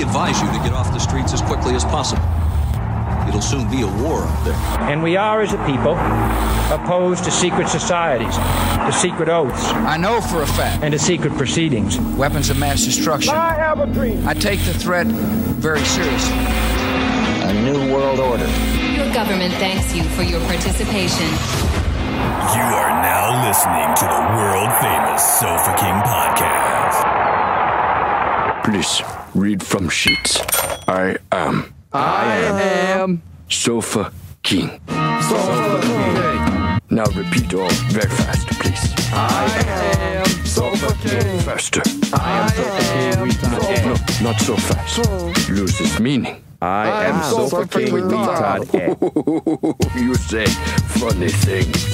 advise you to get off the streets as quickly as possible. It'll soon be a war out there. And we are, as a people, opposed to secret societies, to secret oaths. I know for a fact. And to secret proceedings. Weapons of mass destruction. I have a dream. I take the threat very seriously. A new world order. Your government thanks you for your participation. You are now listening to the world-famous Sofa King podcast. Please read from sheets. I am Sofa King. Sofa King. Now repeat all very fast, please. I am Sofa King. Faster. I am Sofa King. No, not so fast. Loses meaning. I am Sofa King retard. You say funny things.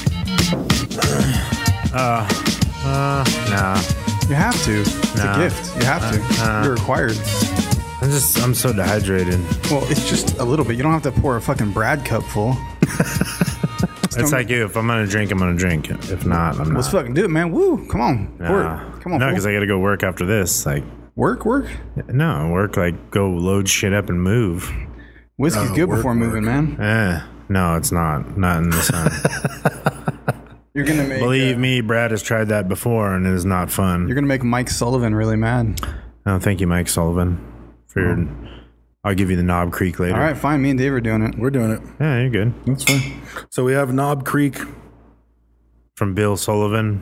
Nah. You have to. It's a gift. You have to. You're required. I'm so dehydrated. Well, it's just a little bit. You don't have to pour a fucking Brad cup full. It's like you. If I'm gonna drink, I'm gonna drink. If not, I'm not. Let's fucking do it, man. Woo! Come on. Nah. Pour it. Come on. No, fool. because I gotta go work after this. Like Work? no, work. Like go load shit up and move. Whiskey's good before moving, man. No, it's not. Not in the sun. You're gonna make. Believe me, Brad has tried that before, and it is not fun. You're gonna make Mike Sullivan really mad. No, thank you, Mike Sullivan. I'll give you the Knob Creek later. All right, fine. Me and Dave are doing it. We're doing it. Yeah, you're good. That's fine. So we have Knob Creek From Bill Sullivan.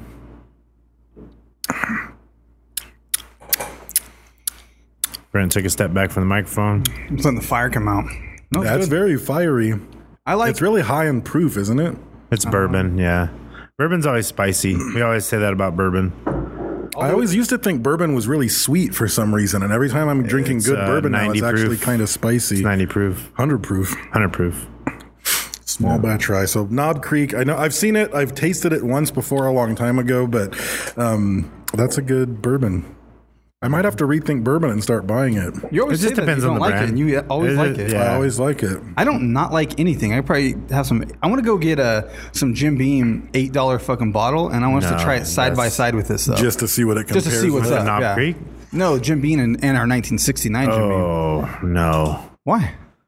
Brent, take a step back from the microphone. I'm letting the fire come out. No, it's That's good. very fiery. I like. It's really high in proof, isn't it? It's bourbon, yeah. Bourbon's always spicy. We always say that about bourbon. I always used to think bourbon was really sweet for some reason, and every time I'm drinking good bourbon now, it's 90 actually proof. kind of spicy. It's 90 proof. 100 proof. 100 proof. Small batch rye. So Knob Creek, I know I've seen it. I've tasted it once before a long time ago, but that's a good bourbon. I might have to rethink bourbon and start buying it. You always It say just that depends you on don't the like brand. it, and you always like it. Yeah. I always like it. I don't not like anything. I probably have some. I want to go get some Jim Beam $8 fucking bottle, and I want us to No, try it side by that's- side with this stuff. Just to see what it compares Just to see what's with. up. Knob yeah. Creek? No, Jim Beam and our 1969 Jim Beam. Oh, no. Why?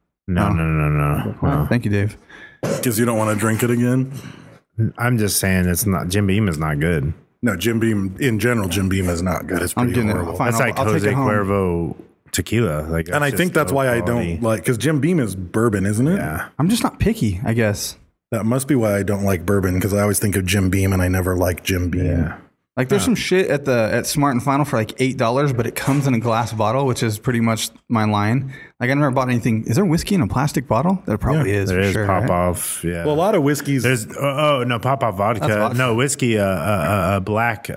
No. Thank you, Dave. Because you don't want to drink it again? I'm just saying it's not. Jim Beam is not good. No, Jim Beam, in general, Jim Beam is not good. It's I'm pretty getting it. horrible. Fine, That's like I'll take Jose it home. Cuervo tequila. Like, And I think that's why I don't like, because Jim Beam is bourbon, isn't it? Yeah. I'm just not picky, I guess. That must be why I don't like bourbon, because I always think of Jim Beam and I never like Jim Beam. Yeah. Like there's some shit at Smart and Final for like $8, but it comes in a glass bottle, which is pretty much my line. Like I never bought anything. Is there whiskey in a plastic bottle? There probably is. There for is sure, Pop right? Off. Yeah. Well, a lot of whiskeys. There's no Pop Off vodka. That's vodka. No whiskey. Black.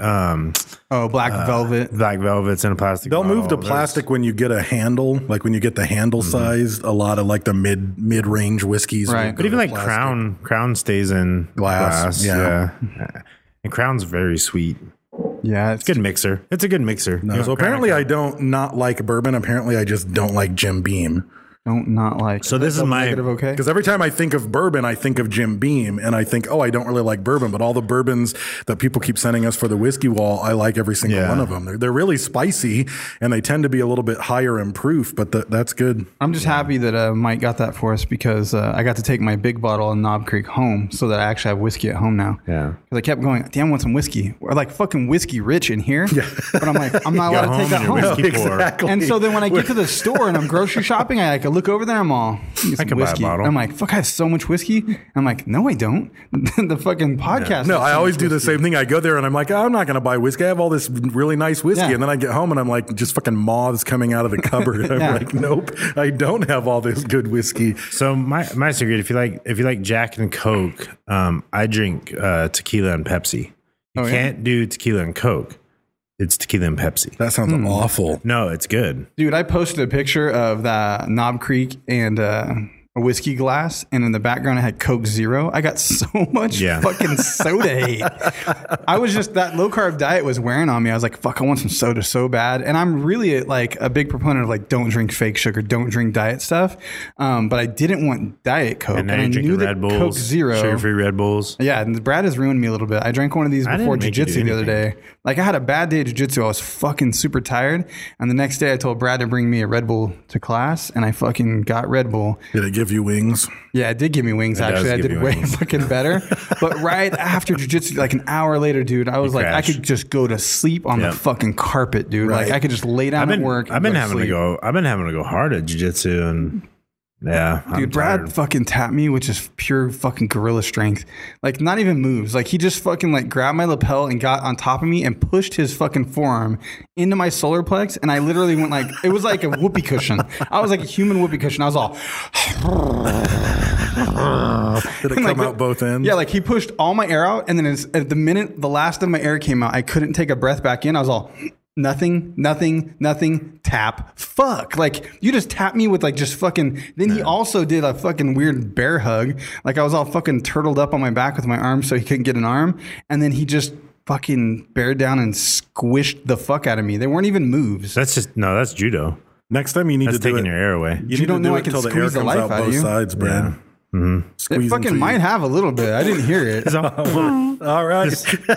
Black Velvet. Black Velvet's in a plastic. They'll move to bottle. plastic when you get a handle, like when you get the handle sized. A lot of like the mid range whiskeys, Right. will But go even to like plastic. Crown stays in Glass, Yeah. And Crown's very sweet. Yeah, It's a good mixer. It's a good mixer. No, so apparently I don't not like bourbon. Apparently I just don't like Jim Beam. don't not like. So this is my negative. Okay. Because every time I think of bourbon, I think of Jim Beam, and I think, oh, I don't really like bourbon, but all the bourbons that people keep sending us for the whiskey wall, I like every single Yeah. one of them. They're really spicy, and they tend to be a little bit higher in proof, but that's good. I'm just happy that Mike got that for us because I got to take my big bottle of Knob Creek home so that I actually have whiskey at home now. Yeah. Because I kept going, damn, I want some whiskey. We're like fucking whiskey rich in here. Yeah. But I'm like, I'm not allowed to take that home. Whiskey pour. Exactly. And so then when I get to the store and I'm grocery shopping, I look over there, I'm all, I can buy a whiskey. bottle. I'm like, fuck, I have so much whiskey. I'm like, no, I don't. The fucking podcast. No, has I so always much do the whiskey. same thing. I go there and I'm like, oh, I'm not going to buy whiskey. I have all this really nice whiskey. Yeah. And then I get home and I'm like, just fucking moths coming out of the cupboard. I'm Yeah. like, nope, I don't have all this good whiskey. So my secret, if you like Jack and Coke, I drink tequila and Pepsi. You can't do tequila and Coke. It's tequila and Pepsi. That sounds awful. No, it's good. Dude, I posted a picture of that Knob Creek and a whiskey glass, and in the background I had Coke Zero. I got so much fucking soda hate. I was just, that low carb diet was wearing on me. I was like, fuck, I want some soda so bad. And I'm really like a big proponent of like, don't drink fake sugar, don't drink diet stuff. But I didn't want Diet Coke. And now I you're drinking knew Red that Bulls, Coke Zero, sugar-free Red Bulls. Yeah, and Brad has ruined me a little bit. I drank one of these before didn't make you do jiu-jitsu the other day. Like I had a bad day of jiu-jitsu. I was fucking super tired. And the next day I told Brad to bring me a Red Bull to class, and I fucking got Red Bull. Did it give you wings? Yeah, it did give me wings, actually. I did way fucking better. But right after jiu-jitsu, like an hour later, dude, I was like, I could just go to sleep on the fucking carpet, dude. Right. Like I could just lay down at work. I've been having to go hard at jiu-jitsu, and dude, Brad fucking tapped me, which is pure fucking gorilla strength. Like not even moves. Like he just fucking like grabbed my lapel and got on top of me and pushed his fucking forearm into my solar plex. And I literally went like, it was like a whoopee cushion. I was like a human whoopee cushion. I was all. Did it come out both ends? Yeah, like he pushed all my air out, and then at the minute the last of my air came out, I couldn't take a breath back in. I was all. Nothing, tap, fuck. Like, you just tapped me with like just fucking, then he also did a fucking weird bear hug. Like I was all fucking turtled up on my back with my arm so he couldn't get an arm. And then he just fucking bared down and squished the fuck out of me. They weren't even moves. That's judo. Next time you need to do taking it. your air away. You don't know I can squeeze the life out of you. Sides, Brad. Yeah. Mm-hmm. It fucking might have a little bit. I didn't hear it. All right.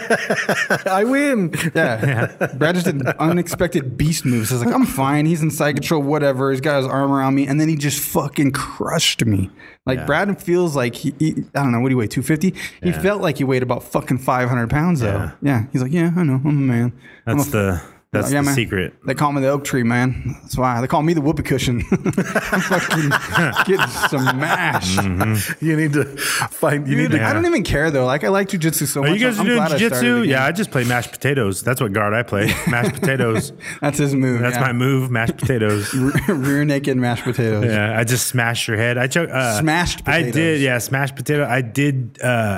I win. Yeah. Brad just did unexpected beast moves. I was like, I'm fine. He's in side control, whatever. He's got his arm around me. And then he just fucking crushed me. Like Brad feels like he I don't know, what do you weigh, 250? He felt like he weighed about fucking 500 pounds though. Yeah. He's like, yeah, I know. I'm a man. That's the man. secret. They call me the oak tree, man. That's why. They call me the whoopee cushion. I'm fucking getting smashed. Mm-hmm. You need to find... I don't even care, though. Like, I like jiu-jitsu so much. Are you guys I'm doing glad jiu-jitsu? Yeah, I just play mashed potatoes. That's what guard I play. Mashed potatoes. That's his move. That's my move, mashed potatoes. Rear naked mashed potatoes. Yeah, I just smash your head. Smashed potatoes. I did, smashed potato. I did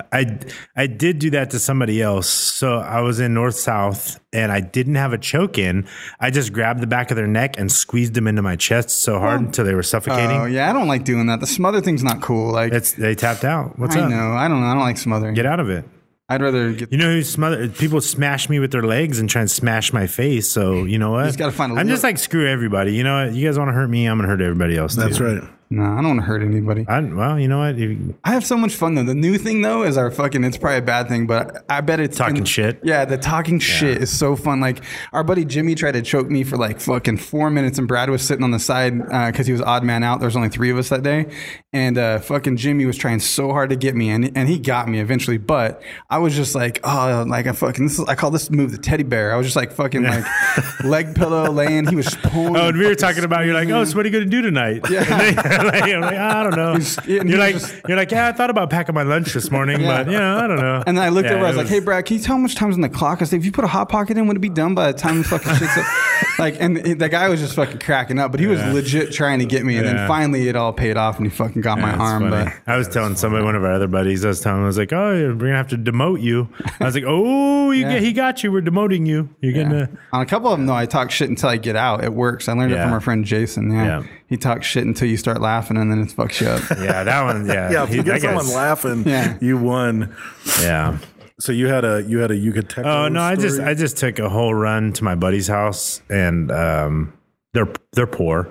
do that to somebody else. So I was in North-South, and I didn't have a choke in. I just grabbed the back of their neck and squeezed them into my chest so hard until they were suffocating. Oh yeah, I don't like doing that. The smother thing's not cool. Like they tapped out. What's up? I know. I don't know. I don't like smothering. Get out of it. I'd rather get. You know who smothered? People smash me with their legs and try and smash my face. So you know what? You just gotta find I'm just like, screw everybody. You know what? You guys want to hurt me? I'm gonna hurt everybody else. That's too. right. No, I don't want to hurt anybody. Well, you know what? I have so much fun though. The new thing though is our fucking. It's probably a bad thing, but I bet it's talking shit. Yeah, the talking shit is so fun. Like our buddy Jimmy tried to choke me for like fucking 4 minutes, and Brad was sitting on the side because he was odd man out. There was only 3 of us that day, and fucking Jimmy was trying so hard to get me, and he got me eventually. But I was just like, oh, like I call this move the teddy bear. I was just like fucking like leg pillow laying. He was pulling. Oh, and we were talking about. You're like, oh, so what are you gonna do tonight? Yeah. I'm like, I don't know. You're like, yeah, I thought about packing my lunch this morning, but I don't know. And then I looked over, I was like, hey, Brad, can you tell how much time's on the clock? I said, if you put a hot pocket in, would it be done by the time the fucking shit's up? Like, and the guy was just fucking cracking up, but he was legit trying to get me. And then finally it all paid off and he fucking got my arm. But I was telling somebody, one of our other buddies, I was like, oh, we're going to have to demote you. I was like, oh, he got you. We're demoting you. You're going to. On a couple of them, though, I talk shit until I get out. It works. I learned it from our friend Jason. Yeah. He talks shit until you start laughing and then it fucks you up. Yeah, that one. Yeah. Yeah, if you get someone laughing, you won. Yeah. So you had a Yucateco. Oh no, story? I just took a whole run to my buddy's house, and they're poor,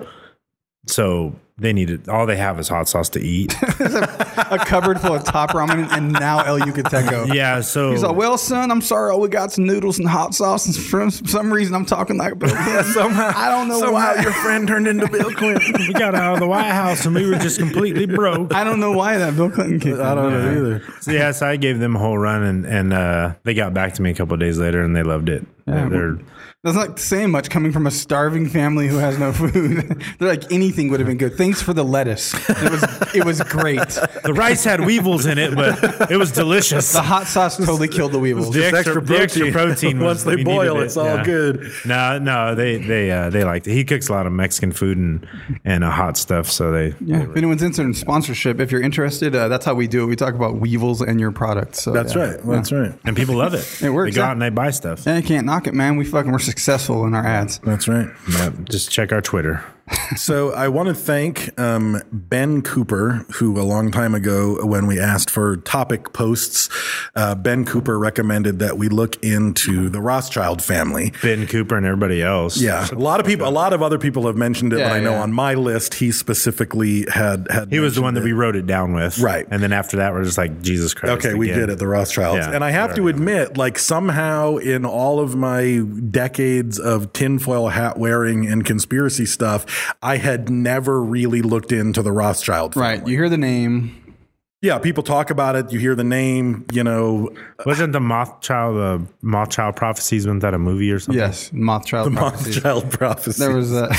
so they needed all they have is hot sauce to eat. A cupboard full of top ramen and now El Yucateco. Yeah, so he's like, well, son, I'm sorry, all we got some noodles and hot sauce, and for some reason I'm talking like Bill Clinton. Somehow, I don't know why your friend turned into Bill Clinton. We got out of the White House and we were just completely broke. I don't know why that Bill Clinton kicked. I don't know either. So I gave them a whole run, and they got back to me a couple of days later, and they loved it. Yeah, that's not saying much coming from a starving family who has no food. They're like, anything would have been good. Thanks for the lettuce. It was great. The rice had weevils in it, but it was delicious. The hot sauce totally killed the weevils. The extra protein. Once they boil, it's all good. No, they liked it. He cooks a lot of Mexican food and hot stuff, so they. Yeah. If anyone's interested in sponsorship, if you're interested, that's how we do it. We talk about weevils and your products. So, that's right. That's right. And people love it. It works. They go out and they buy stuff. Yeah, you can't knock it, man. We're successful in our ads. That's right. Yeah, just check our Twitter. So I want to thank Ben Cooper, who a long time ago, when we asked for topic posts, Ben Cooper recommended that we look into the Rothschild family. Ben Cooper and everybody else. Yeah, a lot of other people have mentioned it, Yeah, but I know yeah. on my list he specifically had. He was the one that mentioned we wrote it down with. Right. And then after that, we're just like, Jesus Christ. Okay, we again. did it, the Rothschilds. Yeah, and I have to admit, like somehow in all of my decades of tinfoil hat wearing and conspiracy stuff, I had never really looked into the Rothschild family. Right. You hear the name. Yeah, people talk about it. You hear the name, you know. Wasn't the Mothchild Prophecies, wasn't that a movie or something? Yes, Mothchild. The Prophecy. Mothchild prophecy. There was a.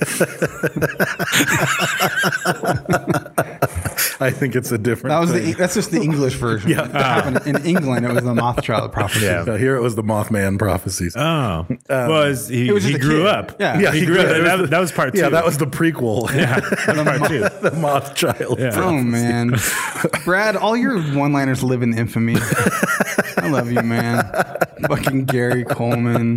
I think it's a different. That was thing. that's just the English version. Yeah. That happened in England. It was the Mothchild prophecy. Yeah. Here it was the Mothman prophecies. Oh. Well, he was just he a grew kid. up. Yeah. He grew up. That was part two. Yeah, that was the prequel. Yeah, part two. The Mothchild. Yeah. Oh man, Brad, all your one-liners live in infamy. I love you, man. Fucking Gary Coleman,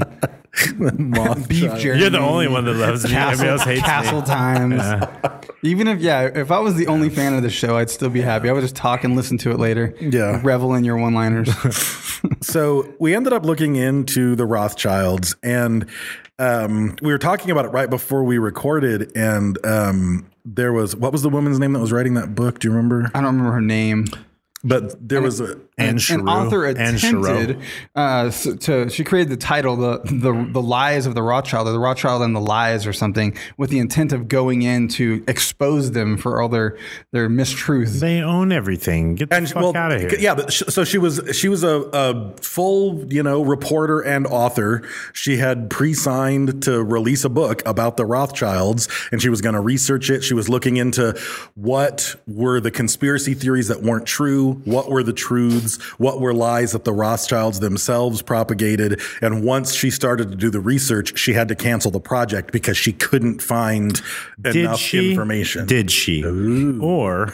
Beef Jeremy. You're the only one that loves me. Everybody else hates Castle me. Times. Yeah. Even if I was the only fan of the show, I'd still be happy. I would just talk and listen to it later. Yeah. Revel in your one-liners. So we ended up looking into the Rothschilds, and we were talking about it right before we recorded, and there was, what was the woman's name that was writing that book? Do you remember? I don't remember her name. But there was a Anne An author Anne attempted she created the title the Lies of the Rothschild, or the Rothschild and the Lies or something, with the intent of going in to expose them for all their mistruths. They own everything. Get the fuck out of here. Yeah, but so she was a full, reporter and author. She had pre-signed to release a book about the Rothschilds, and she was going to research it. She was looking into what were the conspiracy theories that weren't true, what were the truths, what were lies that the Rothschilds themselves propagated. And once she started to do the research, she had to cancel the project because she couldn't find enough information. Did she? Or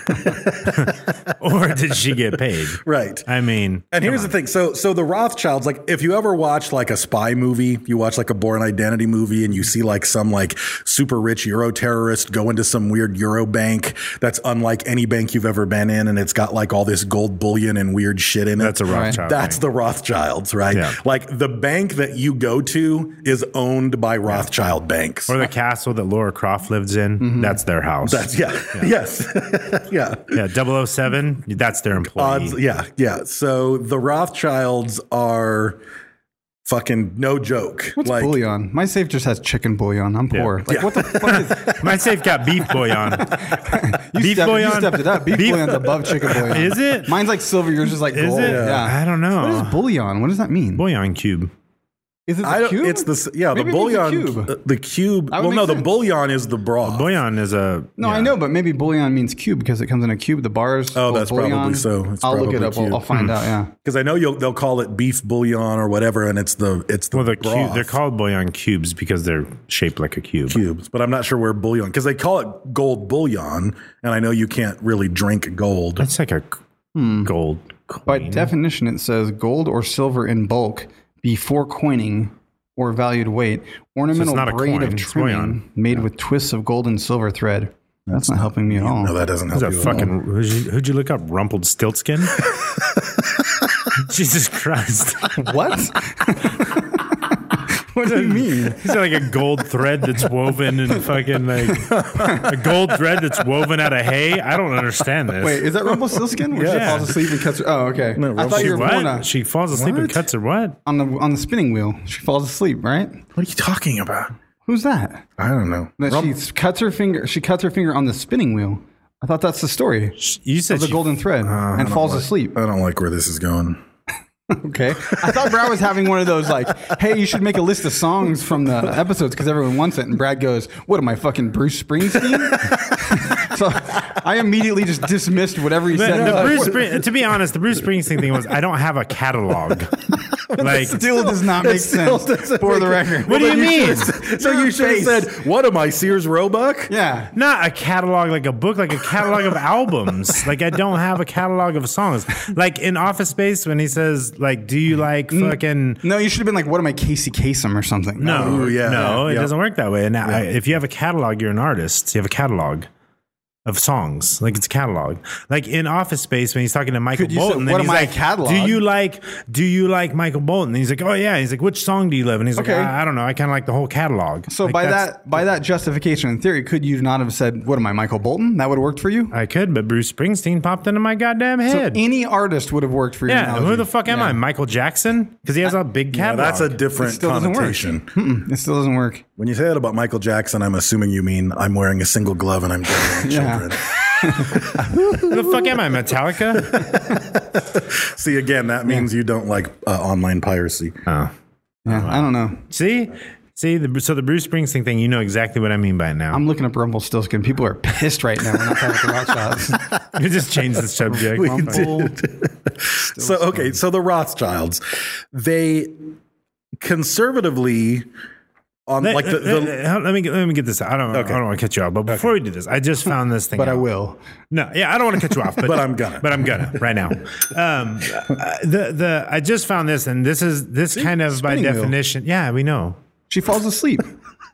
did she get paid? Right. I mean, and here's the thing. So the Rothschilds, like if you ever watch like a spy movie, you watch like a Bourne Identity movie, and you see like some like super rich Euro terrorist go into some weird Euro bank that's unlike any bank you've ever been in, and it's got like all this gold bullion and weird shit in it. That's a Rothschild. That's the Rothschilds, right? Yeah. Like the bank that you go to is owned by Rothschild banks. or the castle that Laura Croft lives in. That's their house. That's yes. Yeah. Yeah, 007, that's their employee. Odds, yeah. So the Rothschilds are fucking no joke. What's bouillon? My safe just has chicken bouillon. I'm poor. Like, what the fuck is... My safe got beef bouillon. You stepped it up. Beef bouillon's above chicken bouillon. Is it? Mine's like silver. Yours is like Is gold. it? Yeah. I don't know. What is bouillon? What does that mean? Bouillon cube. Is it the cube? It's the Maybe bouillon. it's the cube. The cube. That would Well, no, make the sense. bouillon is the broth. Bouillon is a... No, yeah. I know, but maybe bouillon means cube because it comes in a cube. The bars. Oh, called that's probably bouillon. so. It's I'll look it probably up. cube. I'll find out. Yeah. Because I know they'll call it beef bouillon or whatever, and it's the Well, the broth. cube, they're called bouillon cubes because they're shaped like a cube. cubes, but I'm not sure where bouillon, because they call it gold bullion, and I know you can't really drink gold. It's like a gold coin. By definition, it says gold or silver in bulk before coining or valued weight. Ornamental not a braid coin, of it's trimming bouillon. made with twists of gold and silver thread. That's not helping me at all. No, that doesn't Who's help that you at all. fucking... Who'd you look up? Rumpelstiltskin? Jesus Christ. What? What do you mean? Is that like a gold thread that's woven and fucking like a gold thread that's woven out of hay? I don't understand this. Wait, is that Rumpelstiltskin? Where she Yeah. falls asleep and cuts her... Oh, okay. No, I thought She you were what? born She falls asleep and What? cuts her what? on the spinning wheel. She falls asleep, right? What are you talking about? Who's that? I don't know. That she cuts her finger. She cuts her finger on the spinning wheel. I thought that's the story You said of the she- golden thread and falls asleep. I don't like where this is going. Okay. I thought Brad was having one of those like, hey, you should make a list of songs from the episodes because everyone wants it. And Brad goes, what am I, fucking Bruce Springsteen? So I immediately just dismissed whatever he said. To be honest, the Bruce Springsteen thing was I don't have a catalog. Like, Still does not make sense for the record. what do you mean? So you should have said, what am I, Sears Roebuck? Yeah. Not a catalog like a book, like a catalog of albums. Like I don't have a catalog of songs. Like in Office Space when he says, like, do you like fucking... No, you should have been like, what am I, Casey Kasem or something? No, Ooh, yeah. no, it Yeah. doesn't work that way. And if you have a catalog, you're an artist. You have a catalog of songs. Like it's a catalog. Like in Office Space when he's talking to Michael Could you say, Bolton. what and am he's I, a like, catalog? Do you like Michael Bolton? And he's like, oh yeah. He's like, which song do you love? And he's Okay. like, I don't know. I kind of like the whole catalog. So Like, by that's- that justification in theory, could you not have said, what am I, Michael Bolton? That would have worked for you? I could, but Bruce Springsteen popped into my goddamn head. So any artist would have worked for you. Yeah, who the fuck am I? Michael Jackson? Because he has a big Yeah, catalog. that's a different still doesn't work. connotation. It still doesn't work. When you say that about Michael Jackson, I'm assuming you mean I'm wearing a single glove and I'm dating Yeah. children. Who the fuck am I? Metallica? See, again, that means you don't like online piracy. Oh. Yeah, I don't know. See, so the Bruce Springsteen thing, you know exactly what I mean by it now. I'm looking up Rumpelstiltskin. People are pissed right now. We're not talking about the Rothschilds. You just changed the subject. We did. So the Rothschilds, they conservatively on like let me get this. I don't want to cut you off, but before we do this, I just found this thing. But I out. will. No, yeah, I don't want to cut you off, but I'm gonna. But I'm gonna right now. I just found this, and this kind of by spinning wheel. definition. Yeah, we know. She falls asleep.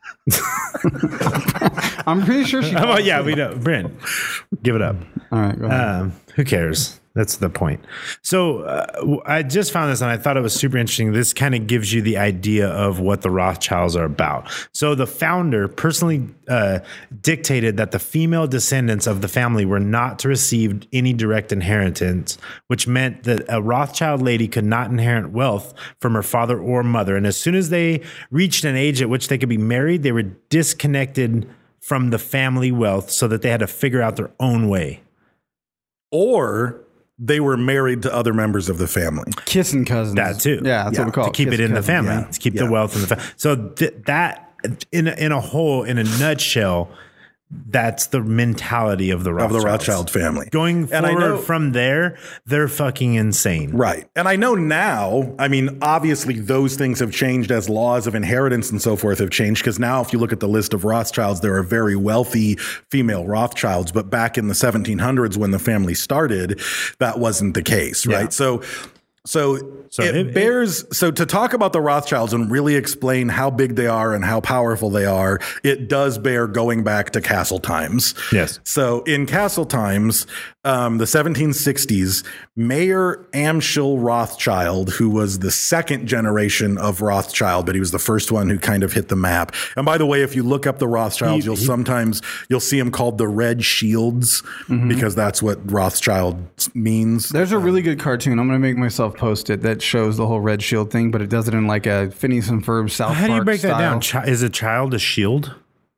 I'm pretty sure she. Oh yeah, we know. Brent, give it up. All right, go ahead. Who cares? That's the point. So I just found this and I thought it was super interesting. This kind of gives you the idea of what the Rothschilds are about. So the founder personally dictated that the female descendants of the family were not to receive any direct inheritance, which meant that a Rothschild lady could not inherit wealth from her father or mother. And as soon as they reached an age at which they could be married, they were disconnected from the family wealth so that they had to figure out their own way. or they were married to other members of the family. Kissing cousins. That too. Yeah, that's what we call to it. keep it Kissing in the cousins, family, yeah. to keep the wealth in the family. So that in a nutshell, that's the mentality of the Rothschild family. Going And I forward know- from there, they're fucking insane. Right. And I know now, I mean, obviously those things have changed as laws of inheritance and so forth have changed. Because now if you look at the list of Rothschilds, there are very wealthy female Rothschilds. But back in the 1700s when the family started, that wasn't the case, right? Yeah. So to talk about the Rothschilds and really explain how big they are and how powerful they are, it does bear going back to Castle times. Yes. So in Castle times, the 1760s, Mayor Amschel Rothschild, who was the second generation of Rothschild, but he was the first one who kind of hit the map. And by the way, if you look up the Rothschilds, you'll see them called the Red Shields because that's what Rothschild means. There's a really good cartoon. I'm going to make myself post it that shows the whole Red Shield thing, but it does it in like a Phineas and Ferb South Park How do you break style. that down? Is a child a shield?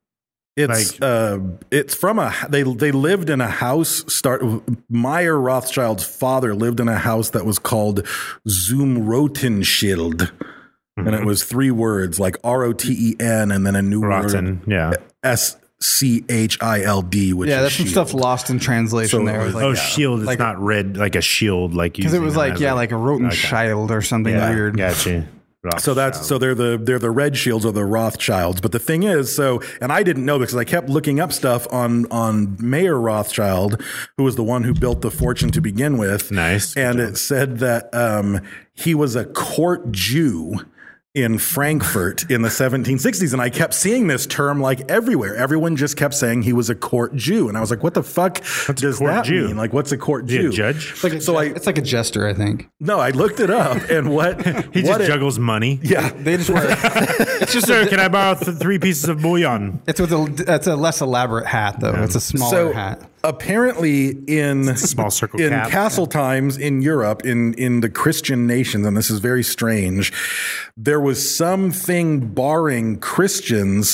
It's from they lived in a house. Meyer Rothschild's father lived in a house that was called Zumrotenschild, and it was 3 words like ROTEN and then a new Rotten, word SCHILD, which Yeah, is that's some shield. stuff lost in translation So there. it was Like, Oh, shield. It's like- not red like a shield, like because it was like like a Rotenchild or something weird. Gotcha. So they're the Red Shields or the Rothschilds. But the thing is, and I didn't know because I kept looking up stuff on Mayer Rothschild, who was the one who built the fortune to begin with. Nice. And it said that he was a court Jew in Frankfurt in the 1760s. And I kept seeing this term like everywhere. Everyone just kept saying he was a court Jew. And I was like, what the fuck does court that Jew? mean? Like, what's a court Is he Jew? a judge? It's like a jester, I think. No, I looked it up. And what He just juggles money. Yeah. They just wear. It's just Sir, can I borrow 3 pieces of bouillon? It's a less elaborate hat though. It's a smaller hat. Apparently in small circle in cap. Castle times in Europe, in the Christian nations, and this is very strange, there was something barring Christians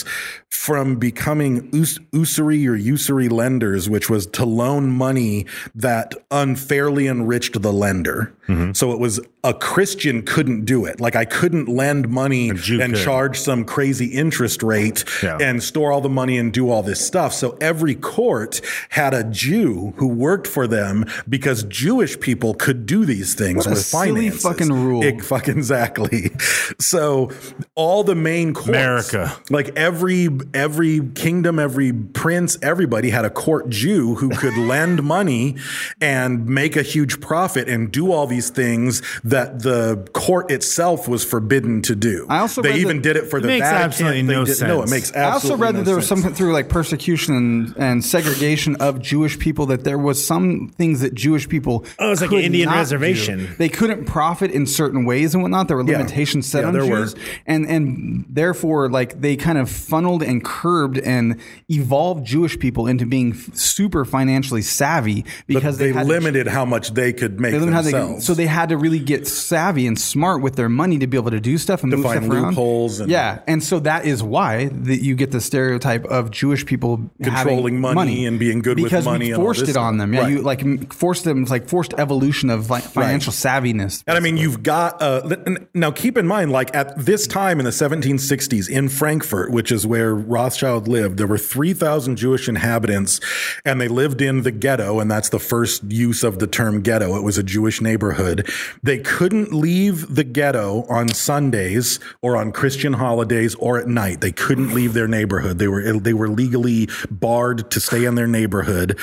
from becoming usury lenders, which was to loan money that unfairly enriched the lender. So it was a Christian couldn't do it. Like I couldn't lend money and could. charge some crazy interest rate and store all the money and do all this stuff. So every court had a Jew who worked for them because Jewish people could do these things What a with silly finances. fucking rule. Exactly. So all the main courts, America. like every kingdom, every prince, everybody had a court Jew who could lend money and make a huge profit and do all these things that the court itself was forbidden to do. I also they read even that- did it for the It makes Vatican. absolutely They no did- No, it sense. makes absolutely I also read that there was sense. something through like persecution and segregation of Jewish people, that there was some things that Jewish people Oh, it's like an could Indian not reservation. do. They couldn't profit in certain ways and whatnot. There were Yeah. limitations set Yeah, on there were. Jews, and therefore like they kind of funneled and curbed and evolved Jewish people into being super financially savvy because But they had to- limited how much they could make they learned how themselves. so they had to really get savvy and smart with their money to be able to do stuff and To move find stuff around. loopholes and- yeah, and so that is why that you get the stereotype of Jewish people Controlling having money and being good with because money we and all forced this it on stuff. them. Yeah, Right. you like forced them. It's like forced evolution of financial savviness. And I mean, you've got, now keep in mind, like at this time in the 1760s in Frankfurt, which is where Rothschild lived, there were 3,000 Jewish inhabitants and they lived in the ghetto. And that's the first use of the term ghetto. It was a Jewish neighborhood. They couldn't leave the ghetto on Sundays or on Christian holidays or at night. They couldn't leave their neighborhood. They were legally barred to stay in their neighborhood.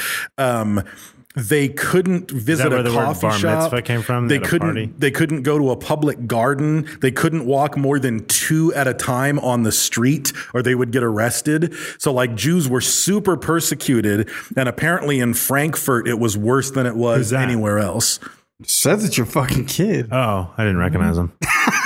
They couldn't visit where a the word coffee bar shop. mitzvah came from? They At a couldn't. party? They couldn't go to a public garden. They couldn't walk more than 2 at a time on the street, or they would get arrested. So, like, Jews were super persecuted, and apparently in Frankfurt it was worse than it was Who's that? anywhere else. Says it's your fucking kid. Oh, I didn't recognize him.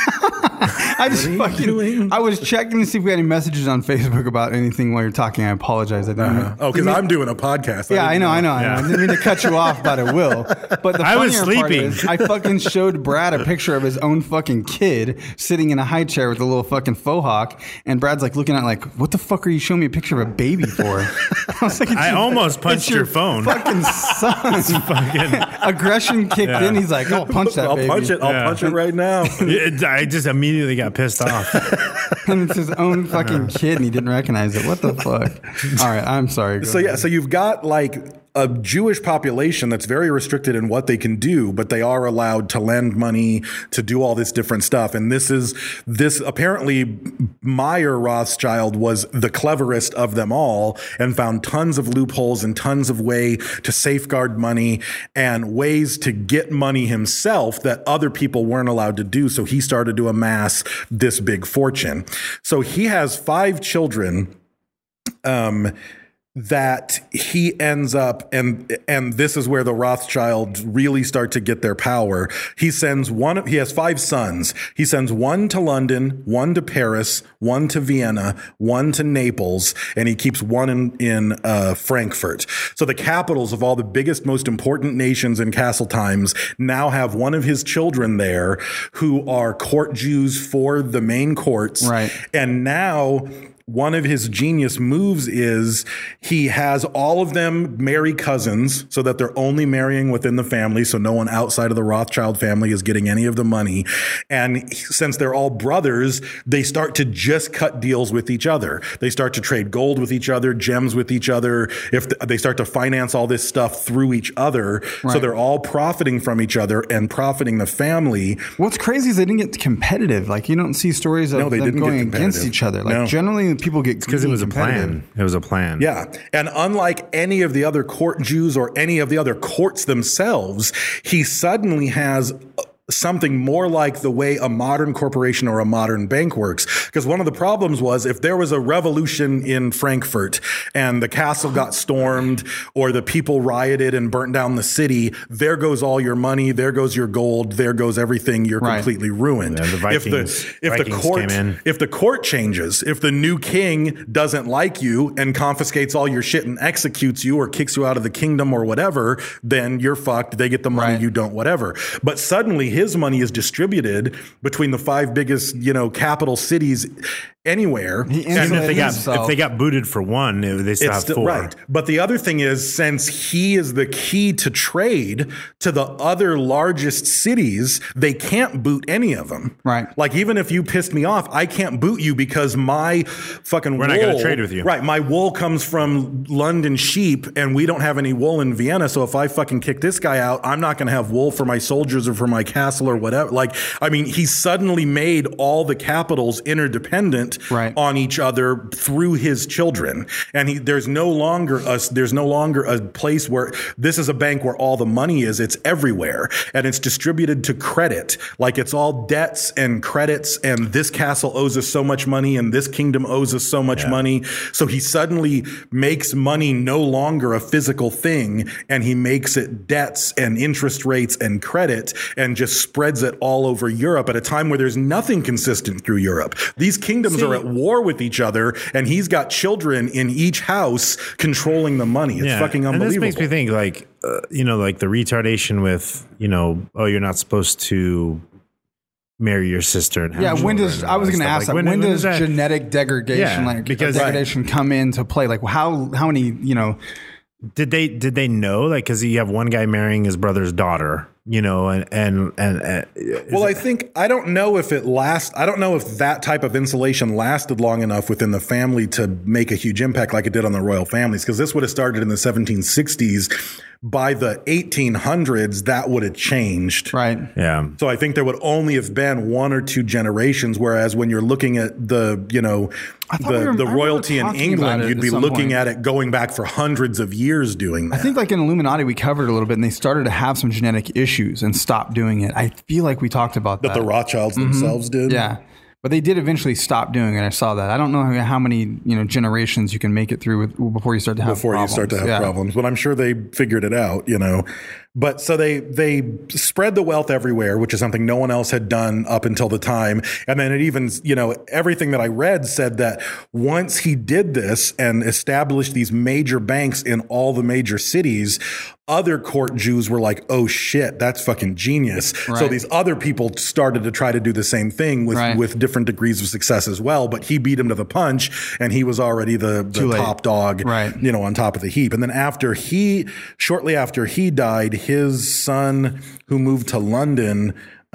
I just fucking. I was checking to see if we had any messages on Facebook about anything while you're talking. I apologize. I didn't. Oh, because I'm doing a podcast. Yeah, I know. Yeah. I didn't mean to cut you off, but I will. But the I was funnier part sleeping. is I fucking showed Brad a picture of his own fucking kid sitting in a high chair with a little fucking faux hawk, and Brad's like looking at it like, what the fuck are you showing me a picture of a baby for? I was like, I almost punched it's your your phone. fucking son. Fucking, Aggression kicked in. He's like, I'll punch that I'll baby. punch it. I'll Yeah. punch it right now. I just immediately got pissed off. And it's his own fucking kid, and he didn't recognize it. What the fuck? All right, I'm sorry. Go So yeah, ahead. so you've got like a Jewish population that's very restricted in what they can do, but they are allowed to lend money to do all this different stuff. And this apparently Meyer Rothschild was the cleverest of them all and found tons of loopholes and tons of way to safeguard money and ways to get money himself that other people weren't allowed to do. So he started to amass this big fortune. So he has 5 children, that he ends up, and this is where the Rothschilds really start to get their power. He has 5 sons. He sends 1 to London, 1 to Paris, 1 to Vienna, 1 to Naples, and he keeps 1 in Frankfurt. So the capitals of all the biggest, most important nations in Castle times now have one of his children there who are court Jews for the main courts. Right. And now one of his genius moves is he has all of them marry cousins so that they're only marrying within the family. So no one outside of the Rothschild family is getting any of the money. And since they're all brothers, they start to just cut deals with each other. They start to trade gold with each other, gems with each other. They start to finance all this stuff through each other. Right. So they're all profiting from each other and profiting the family. What's crazy is they didn't get competitive. Like, you don't see stories of they them didn't get going against competitive. each other. Like, No. generally people get Because it was a competitive. plan. It was a plan. Yeah. And unlike any of the other court Jews or any of the other courts themselves, he suddenly has something more like the way a modern corporation or a modern bank works. Because one of the problems was if there was a revolution in Frankfurt and the castle got stormed or the people rioted and burnt down the city, there goes all your money, there goes your gold, there goes everything. You're Right. completely ruined. Yeah, the Vikings came in. If the court changes, if the new king doesn't like you and confiscates all your shit and executes you or kicks you out of the kingdom or whatever, then you're fucked. They get the money, Right. you don't, whatever. But suddenly his money is distributed between the 5 biggest, capital cities. anywhere. He And if insulated they himself. got booted for one, they still have four. Right. But the other thing is, since he is the key to trade to the other largest cities, they can't boot any of them. Right. Like, even if you pissed me off, I can't boot you because my fucking We're wool. not gonna trade with you. Right. My wool comes from London sheep, and we don't have any wool in Vienna. So if I fucking kick this guy out, I'm not going to have wool for my soldiers or for my castle or whatever. Like, I mean, he suddenly made all the capitals interdependent on each other through his children, and there's no longer a place where this is a bank where all the money is. It's everywhere, and it's distributed to credit. Like, it's all debts and credits, and this castle owes us so much money, and this kingdom owes us so much money. So he suddenly makes money no longer a physical thing, and he makes it debts and interest rates and credit, and just spreads it all over Europe at a time where there's nothing consistent through Europe. These kingdoms are at war with each other, and he's got children in each house controlling the money. It's fucking unbelievable. And this makes me think, like, like the retardation with, you're not supposed to marry your sister. And have when does children I was and going to stuff. ask Like, that? When does that genetic degradation, degradation come into play? Like, how many, Did they know? Like, because you have one guy marrying his brother's daughter, well, I don't know if I don't know if that type of insulation lasted long enough within the family to make a huge impact like it did on the royal families, because this would have started in the 1760s. By the 1800s, that would have changed. Right. Yeah. So I think there would only have been one or two generations, whereas when you're looking at the royalty in England, you'd be looking at it going back for hundreds of years doing that. I think, like, in Illuminati, we covered a little bit, and they started to have some genetic issues and stopped doing it. I feel like we talked about that. That the Rothschilds themselves did? Yeah. But they did eventually stop doing it. I saw that. I don't know how many generations you can make it through before you start to have problems. But I'm sure they figured it out, But so they spread the wealth everywhere, which is something no one else had done up until the time. And then it even, everything that I read said that once he did this and established these major banks in all the major cities, other court Jews were like, oh shit, that's fucking genius. Right. So these other people started to try to do the same thing with different degrees of success as well. But he beat him to the punch, and he was already the top dog, on top of the heap. And then shortly after he died, his son, who moved to London,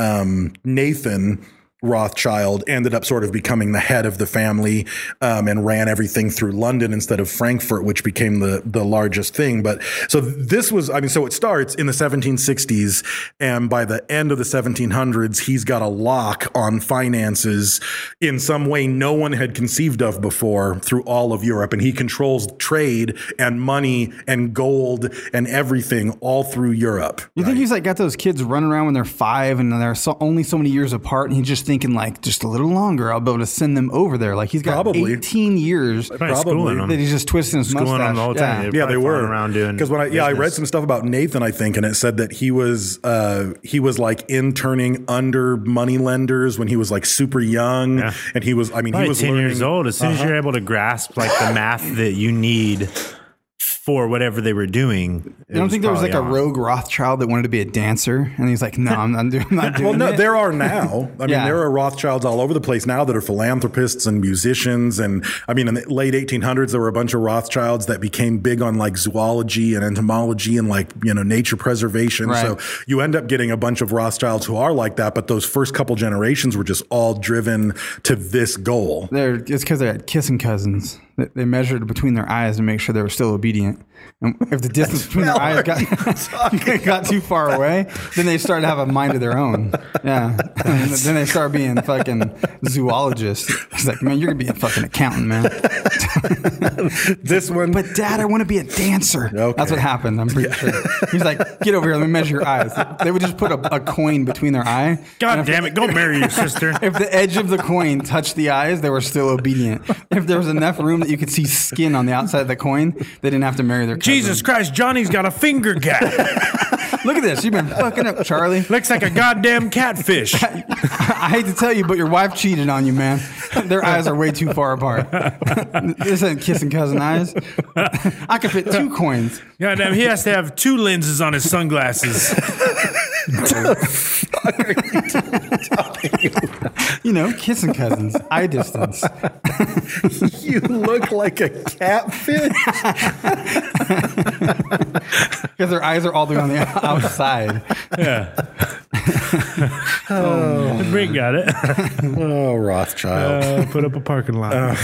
Nathan Rothschild, ended up sort of becoming the head of the family, and ran everything through London instead of Frankfurt, which became the largest thing. But so this was, so it starts in the 1760s, and by the end of the 1700s, he's got a lock on finances in some way no one had conceived of before through all of Europe. And he controls trade and money and gold and everything all through Europe. You think he's like got those kids running around when they're 5 and they're only so many years apart, and he's just thinking, like, just a little longer, I'll be able to send them over there. Like, he's got 18 years that he's just twisting his mustache. Them the whole time. Yeah, they were around doing. Because I read some stuff about Nathan, I think, and it said that he was like interning under money lenders when he was like super young, and he was. He was 10 years old. As soon as you're able to grasp like the math that you need for whatever they were doing. You don't think there was like a rogue Rothschild that wanted to be a dancer? And he's like, no, I'm not doing well, no, it. there are now. There are Rothschilds all over the place now that are philanthropists and musicians. And in the late 1800s, there were a bunch of Rothschilds that became big on like zoology and entomology and like, nature preservation. Right. So you end up getting a bunch of Rothschilds who are like that. But those first couple generations were just all driven to this goal. It's because they're kissing cousins. They measured between their eyes to make sure they were still obedient. And if the distance between their eyes got too far away, then they started to have a mind of their own. Yeah. And then they start being fucking zoologists. He's like, man, you're going to be a fucking accountant, man. This one. But Dad, I want to be a dancer. Okay. That's what happened. I'm pretty sure. He's like, get over here. Let me measure your eyes. They would just put a coin between their eye. God damn it. Go marry your sister. If the edge of the coin touched the eyes, they were still obedient. If there was enough room that you could see skin on the outside of the coin, they didn't have to marry their cousin. Jesus Christ, Johnny's got a finger gap. Look at this. You've been fucking up, Charlie. Looks like a goddamn catfish. I hate to tell you, but your wife cheated on you, man. Their eyes are way too far apart. This ain't kissing cousin eyes. I could fit 2 coins. Goddamn, he has to have 2 lenses on his sunglasses. You know, kissing cousins, eye distance. You look like a catfish. Because their eyes are all the way on the outside. Yeah. Brink got it. Oh, Rothschild. Put up a parking lot.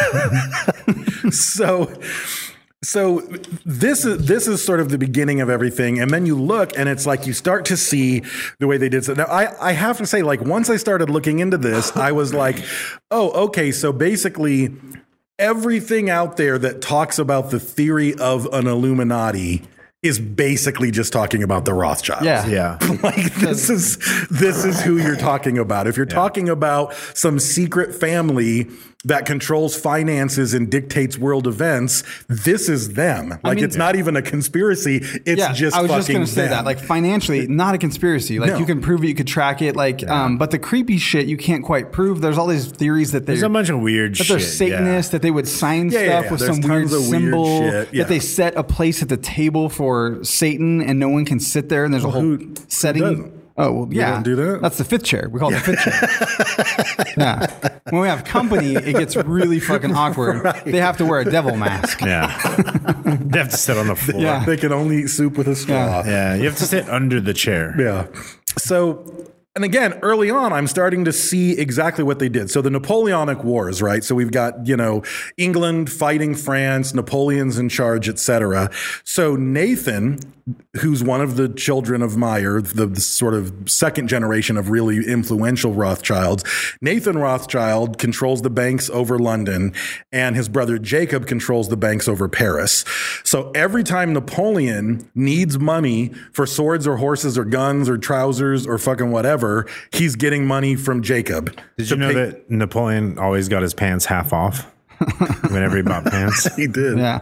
So this is sort of the beginning of everything, and then you look, and it's like you start to see the way they did. So now I have to say, like, once I started looking into this, I was like, oh, okay. So basically, everything out there that talks about the theory of an Illuminati is basically just talking about the Rothschilds. Yeah. Like this is who you're talking about. If you're talking about some secret family that controls finances and dictates world events, this is them. Like, it's not even a conspiracy. It's just I was fucking just going to say them. that. Like, financially, not a conspiracy. Like, No. you can prove it, you could track it. Like, but the creepy shit you can't quite prove. There's all these theories that There's a bunch of weird that shit. they're Satanists, that they would sign stuff with There's some weird tons of weird symbol, shit. Yeah. that they set a place at the table for Satan and no one can sit there, and there's a whole setting. doesn't? Oh, well, yeah. don't do that? That's the 5th chair. We call it the 5th chair. Yeah. When we have company, it gets really fucking awkward. Right. They have to wear a devil mask. Yeah. They have to sit on the floor. Yeah. They can only eat soup with a straw. Yeah, you have to sit under the chair. Yeah. So, and again, early on, I'm starting to see exactly what they did. So the Napoleonic Wars, right? So we've got, England fighting France, Napoleon's in charge, etc. So Nathan, who's one of the children of Meyer, the sort of second generation of really influential Rothschilds, Nathan Rothschild controls the banks over London, and his brother Jacob controls the banks over Paris. So every time Napoleon needs money for swords or horses or guns or trousers or fucking whatever, he's getting money from Jacob. Did you know that Napoleon always got his pants half off whenever he bought pants? He did. Yeah.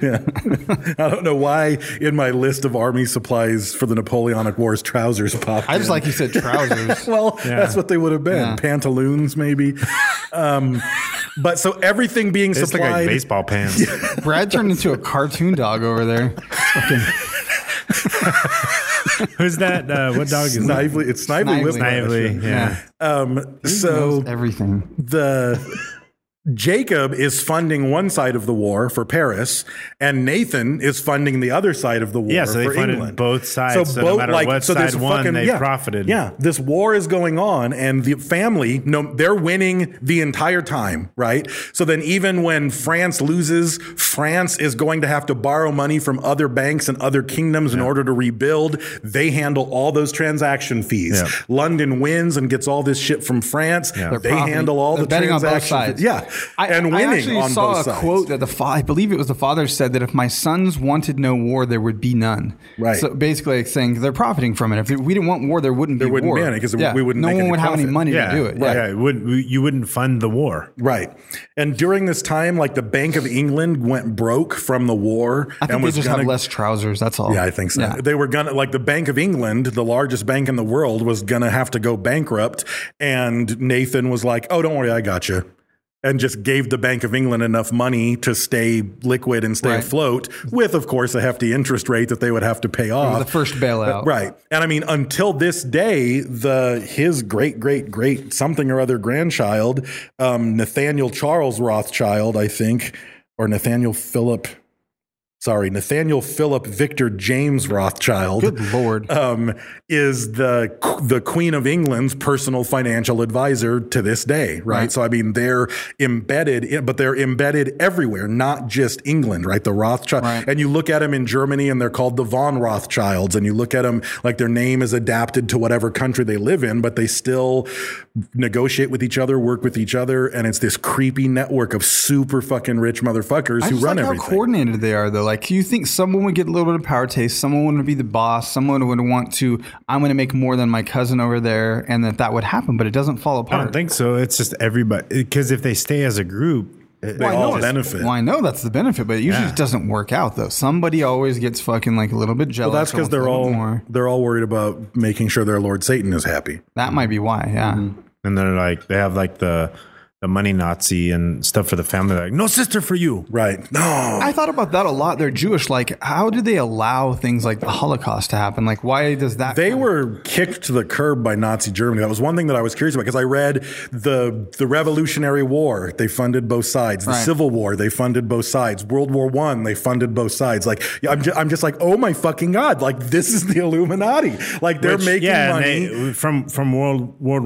I don't know why in my list of army supplies for the Napoleonic Wars, trousers popped I just in. like you said trousers. Well, that's what they would have been. Yeah. Pantaloons, maybe. But so everything being It's supplied. like baseball pants. Brad turned into a cartoon dog over there. Fucking Who's that? What dog is that? Snively. It's Snively. Snively. Whiplash. Yeah. So everything. the Jacob is funding one side of the war for Paris, and Nathan is funding the other side of the war Yeah, so they for funded England. both sides, so no matter what side won, they profited. Yeah, this war is going on, and the family, they're winning the entire time, right? So then even when France loses, France is going to have to borrow money from other banks and other kingdoms in order to rebuild. They handle all those transaction fees. Yeah. London wins and gets all this shit from France. Yeah. They're They profiting. handle all They're the betting on both transaction sides. fees. Yeah. I winning actually on saw both a sides. quote that I believe it was the father said that if my sons wanted no war, there would be none. Right. So basically, like saying they're profiting from it. If we didn't want war, there wouldn't be wouldn't war. be any, 'cause we wouldn't No make one any would have any profit. money Yeah, to do it. right. Yeah. Yeah, you wouldn't fund the war. Right. And during this time, like the Bank of England went broke from the war. I think and they was just gonna, have less trousers. That's all. Yeah, I think so. Yeah. They were gonna, like the Bank of England, the largest bank in the world, was gonna have to go bankrupt. And Nathan was like, "Oh, don't worry, I got you." And just gave the Bank of England enough money to stay liquid and stay Right. afloat, with, of course, a hefty interest rate that they would have to pay off. The first bailout. Right. And I mean, until this day, his great something or other grandchild, Nathaniel Charles Rothschild, I think, or Nathaniel Philip Victor James Rothschild. Good Lord. Is the Queen of England's personal financial advisor to this day, right? So I mean, they're embedded, but they're embedded everywhere, not just England, right? The Rothschild, Right. and you look at them in Germany, and they're called the von Rothschilds, and you look at them like their name is adapted to whatever country they live in, but they still negotiate with each other, work with each other, and it's this creepy network of super fucking rich motherfuckers I who just run like how everything. coordinated they are, though. Like, you think someone would get a little bit of power taste, someone would be the boss, someone would want to, I'm going to make more than my cousin over there, and that would happen, but it doesn't fall I apart. don't think so. It's just everybody, because if they stay as a group, They all benefit. Well, I know that's the benefit, but it usually just doesn't work out, though. Somebody always gets fucking like a little bit jealous. Well, that's because or wants a little more. they're all worried about making sure their Lord Satan is happy. That might be why, yeah. and they're like, they have like the the money Nazi and stuff for the family. Like, no sister for you. Right. No. I thought about that a lot. They're Jewish. Like, how do they allow things like the Holocaust to happen? Like, why does that? They were kicked to the curb by Nazi Germany. That was one thing that I was curious about, because I read the Revolutionary War. They funded both sides. The Civil War. They funded both sides. World War I. They funded both sides. Like, I'm just like, oh my fucking God. Like, this is the Illuminati. Like, they're making money. They, from World War,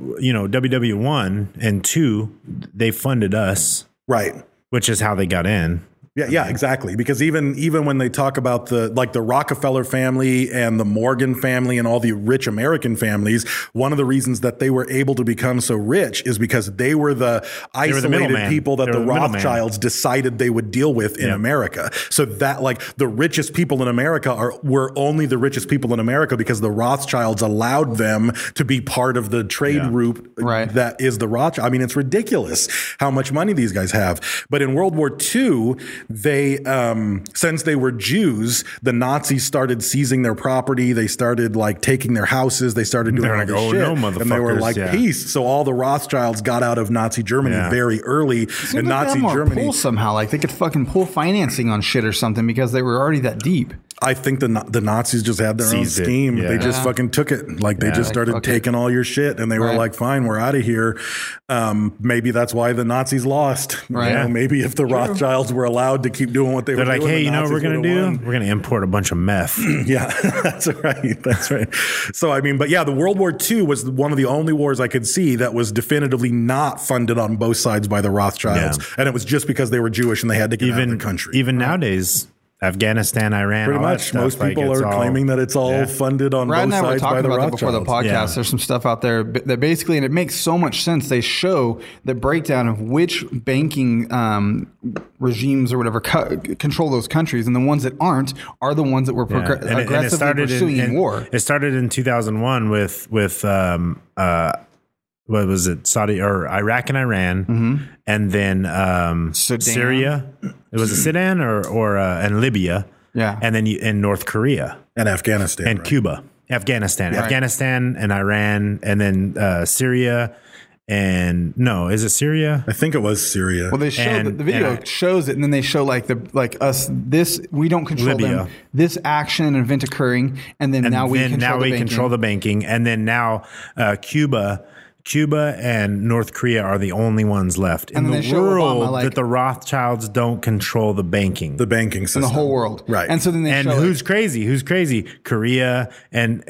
WW1 and 2, they funded us. Right. Which is how they got in. Yeah, exactly. Because even when they talk about the Rockefeller family and the Morgan family and all the rich American families, one of the reasons that they were able to become so rich is because they were the isolated people that the Rothschilds decided they would deal with in America. So that, like, the richest people in America were only the richest people in America because the Rothschilds allowed them to be part of the trade route that is the Rothschild. I mean, it's ridiculous how much money these guys have. But in World War II, they, since they were Jews, the Nazis started seizing their property. They started like taking their houses. They started doing all this shit. No, motherfuckers. And they were like, peace. So all the Rothschilds got out of Nazi Germany very early. And Nazi Germany pull somehow, like they could fucking pull financing on shit or something because they were already that deep. I think the Nazis just had their own scheme. They just fucking took it. Like they just started taking all your shit, and they were like, "Fine, we're out of here." Maybe that's why the Nazis lost. Right. You know, maybe if the Rothschilds were allowed to keep doing what they were doing, like, "Hey, you know what we're gonna do? We're gonna import a bunch of meth." Yeah, that's right. That's right. So I mean, but yeah, the World War II was one of the only wars I could see that was definitively not funded on both sides by the Rothschilds, and it was just because they were Jewish and they had to get out of the country. Even nowadays. Afghanistan, Iran, pretty much. Most people are claiming that it's all funded on both sides by the Rothschilds. Before the podcast, there's some stuff out there that basically, and it makes so much sense. They show the breakdown of which banking regimes or whatever control those countries, and the ones that aren't are the ones that were aggressively pursuing in war. It started in 2001 with what was it? Saudi or Iraq and Iran, and then Syria. It was Sudan or and Libya, and then in North Korea and Afghanistan and Cuba, Afghanistan and Iran, and then Syria. And no, is it Syria? I think it was Syria. Well, they show the video shows it, and then they show us. This we don't control Libya. them. This action and event occurring, and then now we control the banking, and then now Cuba and North Korea are the only ones left in the world that the Rothschilds don't control the banking system in the whole world, right? And so then who's crazy? Who's crazy? Korea and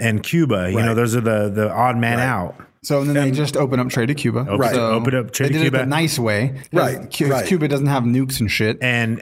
Cuba. You know, those are the odd man out. So then they just open up trade to Cuba. Open up trade to Cuba. They did it the nice way. Right. Cuba doesn't have nukes and shit. And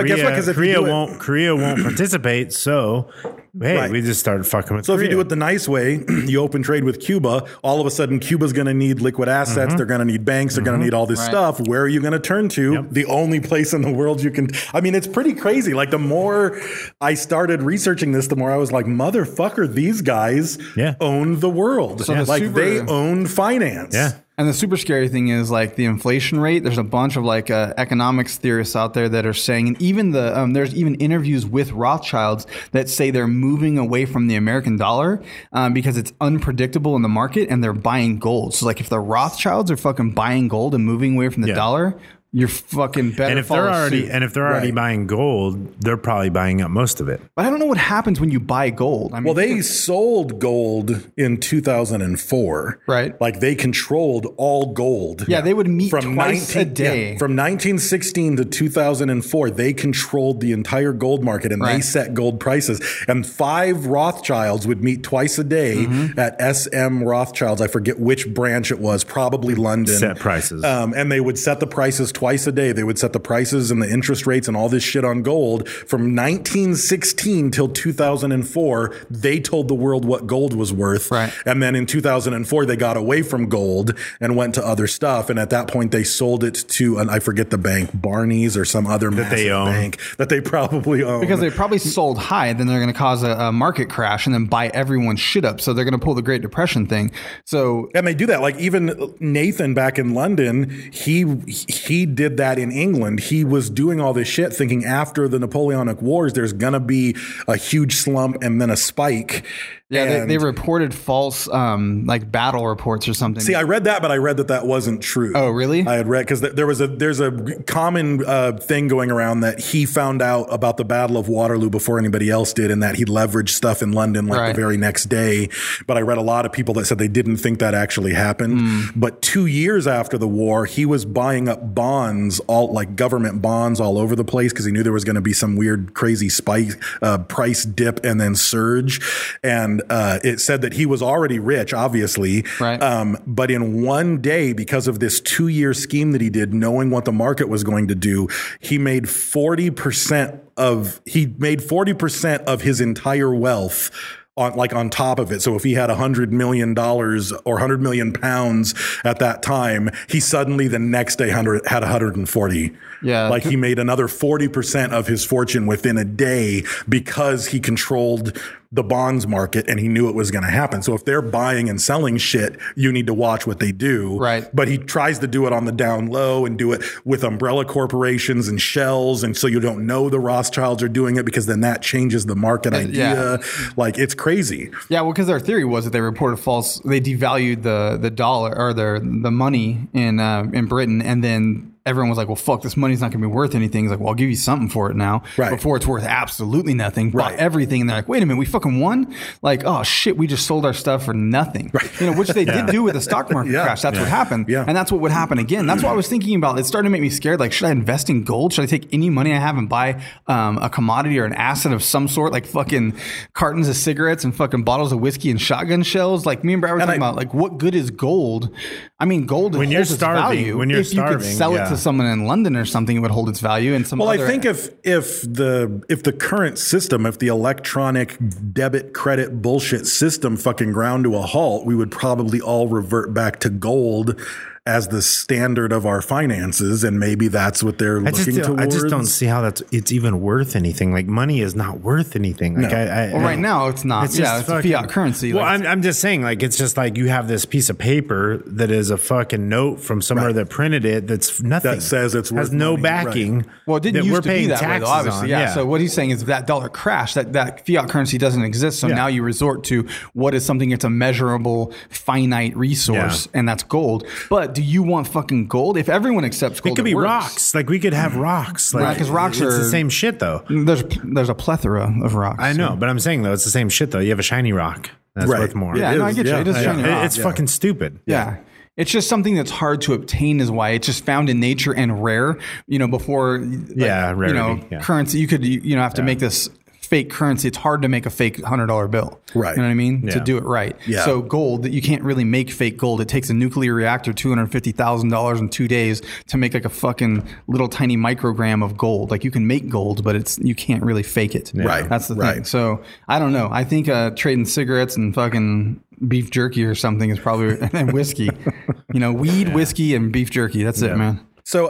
Korea won't participate, so we just started fucking with Korea. If you do it the nice way, you open trade with Cuba, all of a sudden Cuba's going to need liquid assets, they're going to need banks, they're going to need all this stuff. Where are you going to turn to? Yep. The only place in the world you can... I mean, it's pretty crazy. Like, the more I started researching this, the more I was like, motherfucker, these guys own the world. So they own finance. Yeah. And the super scary thing is like the inflation rate. There's a bunch of like economics theorists out there that are saying, and even there's even interviews with Rothschilds that say they're moving away from the American dollar because it's unpredictable in the market, and they're buying gold. So like if the Rothschilds are fucking buying gold and moving away from the dollar, you're fucking better. And if they're already buying gold, they're probably buying up most of it. But I don't know what happens when you buy gold. I mean, they sold gold in 2004. Right. Like they controlled all gold. Yeah, they would meet twice a day. From 1916 to 2004, they controlled the entire gold market, and they set gold prices. And 5 Rothschilds would meet twice a day at SM Rothschilds. I forget which branch it was, probably London. Set prices. And they would set the prices twice a day. They would set the prices and the interest rates and all this shit on gold. From 1916 till 2004, they told the world what gold was worth. Right. And then in 2004, they got away from gold and went to other stuff. And at that point, they sold it to, I forget the bank, Barney's or some other massive bank that they probably own. Because they probably sold high, then they're going to cause a market crash and then buy everyone's shit up. So they're going to pull the Great Depression thing. So, and they do that. Like even Nathan back in London, he did that in England. He was doing all this shit thinking after the Napoleonic Wars, there's going to be a huge slump and then a spike. Yeah, they reported false like battle reports or something. See, I read that, but I read that wasn't true. Oh, really? I had read because there's a common thing going around that he found out about the Battle of Waterloo before anybody else did, and that he leveraged stuff in London the very next day. But I read a lot of people that said they didn't think that actually happened. But 2 years after the war, he was buying up bonds, all like government bonds, all over the place because he knew there was going to be some weird, crazy spike, price dip, and then surge. And it said that he was already rich, obviously. Right. But in one day, because of this 2-year scheme that he did, knowing what the market was going to do, he made 40% of his entire wealth on top of it. So if he had $100 million or 100 million pounds at that time, he suddenly the next day had 140. Yeah. Like he made another 40% of his fortune within a day because he controlled the bonds market and he knew it was going to happen. So if they're buying and selling shit, you need to watch what they do. Right. But he tries to do it on the down low and do it with umbrella corporations and shells. And so you don't know the Rothschilds are doing it because then that changes the market idea. Like it's crazy. Yeah. Well, because their theory was that they reported false, they devalued the dollar or the money in Britain. And then everyone was like, well, fuck, this money's not going to be worth anything. It's like, well, I'll give you something for it now. Right. Before it's worth absolutely nothing. Bought everything. And they're like, wait a minute, we fucking won? Like, oh shit, we just sold our stuff for nothing. Right. You know, which they did do with the stock market crash. That's what happened. Yeah. And that's what would happen again. That's what I was thinking about. It started to make me scared. Like, should I invest in gold? Should I take any money I have and buy a commodity or an asset of some sort, like fucking cartons of cigarettes and fucking bottles of whiskey and shotgun shells? Like me and Brad were talking about, like, what good is gold? I mean, gold when holds you're starving, its value. when you're if starving, you could sell it to someone in London or something, it would hold its value. And some I other think if the current system, if the electronic debit credit bullshit system fucking ground to a halt, we would probably all revert back to gold as the standard of our finances, and maybe that's what they're looking towards. I just don't see how it's even worth anything. Like money is not worth anything. Like right now it's not. It's it's a fiat currency. Well, like, I'm just saying, like it's just like you have this piece of paper that is a fucking note from somewhere that printed it. That's nothing. That says it's worth has no money. backing. Right. Well, it didn't that used to be that way, though, obviously. On. Yeah. So what he's saying is that dollar crashed, that fiat currency doesn't exist. So now you resort to what is something that's a measurable, finite resource, and that's gold. But do you want fucking gold? If everyone accepts gold, it could be works. rocks. Like we could have rocks. Like because rocks it's are the same shit though. There's a plethora of rocks. I know, but I'm saying though it's the same shit though. You have a shiny rock that's worth more. Yeah, no, I get you. It is a shiny rock. It's fucking stupid. Yeah. It's just something that's hard to obtain is why it's just found in nature and rare, before rarity, currency, you could, have to make this fake currency. It's hard to make a fake $100 bill. Right. You know what I mean? Yeah. To do it right. Yeah. So gold, you can't really make fake gold. It takes a nuclear reactor, $250,000 in 2 days to make like a fucking little tiny microgram of gold. Like you can make gold, but you can't really fake it. Yeah. Right. That's the thing. So I don't know. I think trading cigarettes and fucking beef jerky or something is probably, and whiskey, weed, whiskey, and beef jerky. That's it, man. So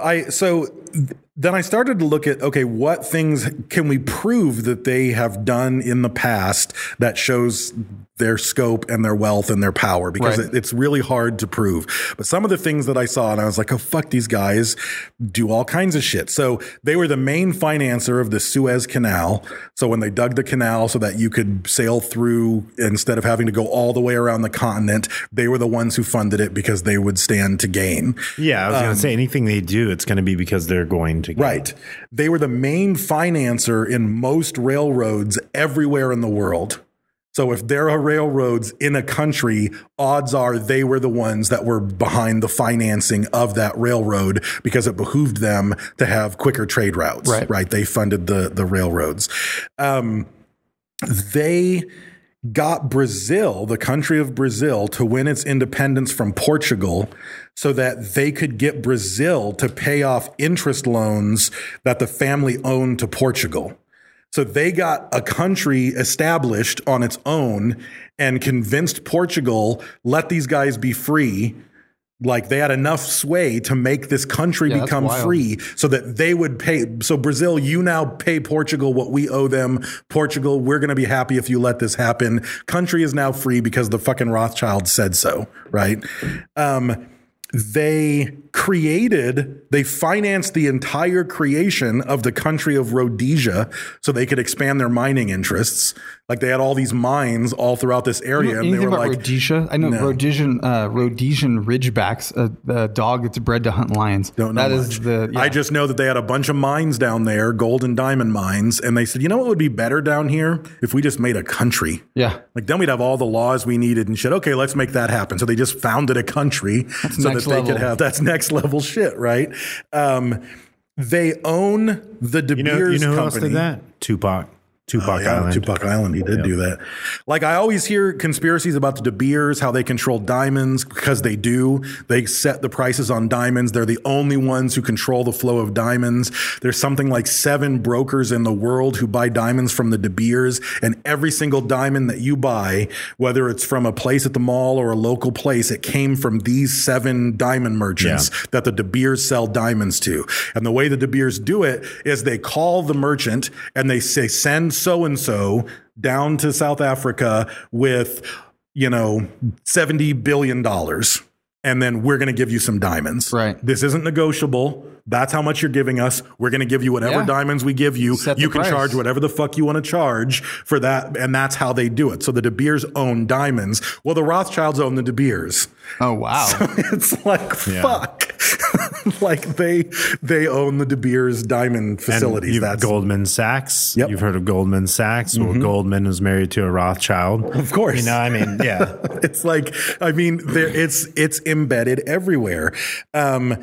then I started to look at, okay, what things can we prove that they have done in the past that shows their scope and their wealth and their power, because it's really hard to prove. But some of the things that I saw, and I was like, oh, fuck, these guys do all kinds of shit. So they were the main financer of the Suez Canal. So when they dug the canal so that you could sail through instead of having to go all the way around the continent, they were the ones who funded it because they would stand to gain. Yeah, I was going to say anything they do, it's going to be because they're going to gain. Right. They were the main financer in most railroads everywhere in the world. So if there are railroads in a country, odds are they were the ones that were behind the financing of that railroad because it behooved them to have quicker trade routes. Right. They funded the railroads. They got Brazil, the country of Brazil, to win its independence from Portugal so that they could get Brazil to pay off interest loans that the family owned to Portugal. So they got a country established on its own and convinced Portugal, let these guys be free. Like they had enough sway to make this country become free so that they would pay. So Brazil, you now pay Portugal what we owe them. Portugal, we're going to be happy if you let this happen. Country is now free because the fucking Rothschild said so. Right. they financed the entire creation of the country of Rhodesia so they could expand their mining interests. Like they had all these mines all throughout this area. Anything and they were about like, Rhodesia? I know No. Rhodesian Ridgebacks, the dog that's bred to hunt lions. Don't know That much. is the. Yeah. I just know that they had a bunch of mines down there, gold and diamond mines, and they said, you know what would be better down here if we just made a country. Yeah. Like then we'd have all the laws we needed and shit. Okay, let's make that happen. So they just founded a country so that next they level. could have that's next level shit, right? They own the De You Beers know who company. else did that? Tupac Island. Tupac Island, he did do that. Like I always hear conspiracies about the De Beers, how they control diamonds because they do. They set the prices on diamonds. They're the only ones who control the flow of diamonds. There's something like 7 brokers in the world who buy diamonds from the De Beers, and every single diamond that you buy, whether it's from a place at the mall or a local place, it came from these 7 diamond merchants that the De Beers sell diamonds to. And the way the De Beers do it is they call the merchant and they say, send so-and-so down to South Africa with, $70 billion. And then we're going to give you some diamonds. Right. This isn't negotiable. That's how much you're giving us. We're going to give you whatever Yeah. diamonds we give you. Set the You can price. charge whatever the fuck you want to charge for that. And that's how they do it. So the De Beers own diamonds. Well, the Rothschilds own the De Beers. Oh wow. So it's like, fuck. Like they own the De Beers diamond facilities. You've That's Goldman Sachs. Yep. You've heard of Goldman Sachs. Well, Goldman was married to a Rothschild. Of course. Yeah. It's like, it's embedded everywhere. In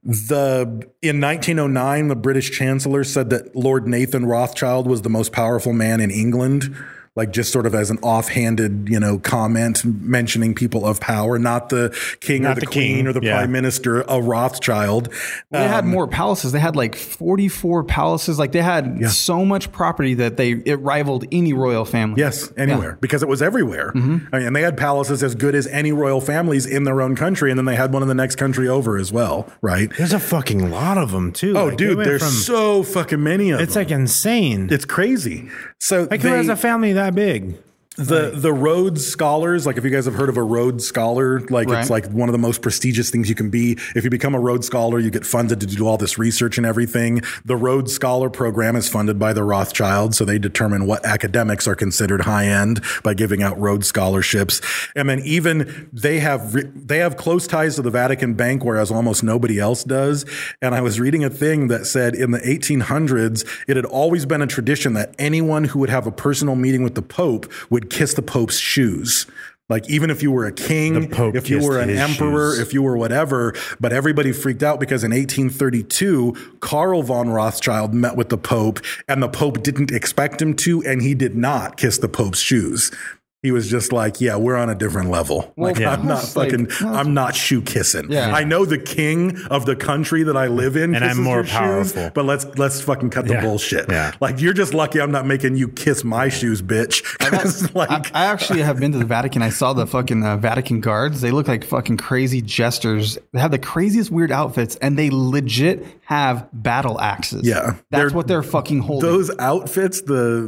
1909, the British Chancellor said that Lord Nathan Rothschild was the most powerful man in England. Like just sort of as an offhanded, comment mentioning people of power, not the king Not or the the queen king. or the Yeah. prime minister, a Rothschild. They had more palaces. They had like 44 palaces. Like they had so much property that it rivaled any royal family. Yes, anywhere, because it was everywhere. I mean, and they had palaces as good as any royal families in their own country, and then they had one in the next country over as well, right? There's a fucking lot of them too. Oh, Like, they dude, went there's from- so fucking many of It's them. like insane. It's crazy. So Like who has a family that big? The Rhodes Scholars, like if you guys have heard of a Rhodes Scholar, like Right. it's like one of the most prestigious things you can be. If you become a Rhodes Scholar, you get funded to do all this research and everything. The Rhodes Scholar program is funded by the Rothschilds, so they determine what academics are considered high end by giving out Rhodes scholarships. And then even they have close ties to the Vatican Bank, whereas almost nobody else does. And I was reading a thing that said in the 1800s, it had always been a tradition that anyone who would have a personal meeting with the Pope would kiss the Pope's shoes. Like even if you were a king, The Pope if you were an kissed his emperor, shoes. if you were whatever, but everybody freaked out because in 1832, Karl von Rothschild met with the Pope and the Pope didn't expect him to, and he did not kiss the Pope's shoes. He was just like, yeah, we're on a different level. Well, Like, yeah. I'm not That's like- fucking, I'm not shoe kissing. Yeah. I know the king of the country that I live in And I'm kisses more your shoes, powerful. but let's fucking cut the Yeah. bullshit. Yeah. Like you're just lucky I'm not making you kiss my shoes, bitch. 'Cause, I actually have been to the Vatican. I saw the fucking Vatican guards. They look like fucking crazy jesters. They have the craziest weird outfits, and they legit have battle axes. Yeah. that's They're- what they're fucking holding. Those outfits,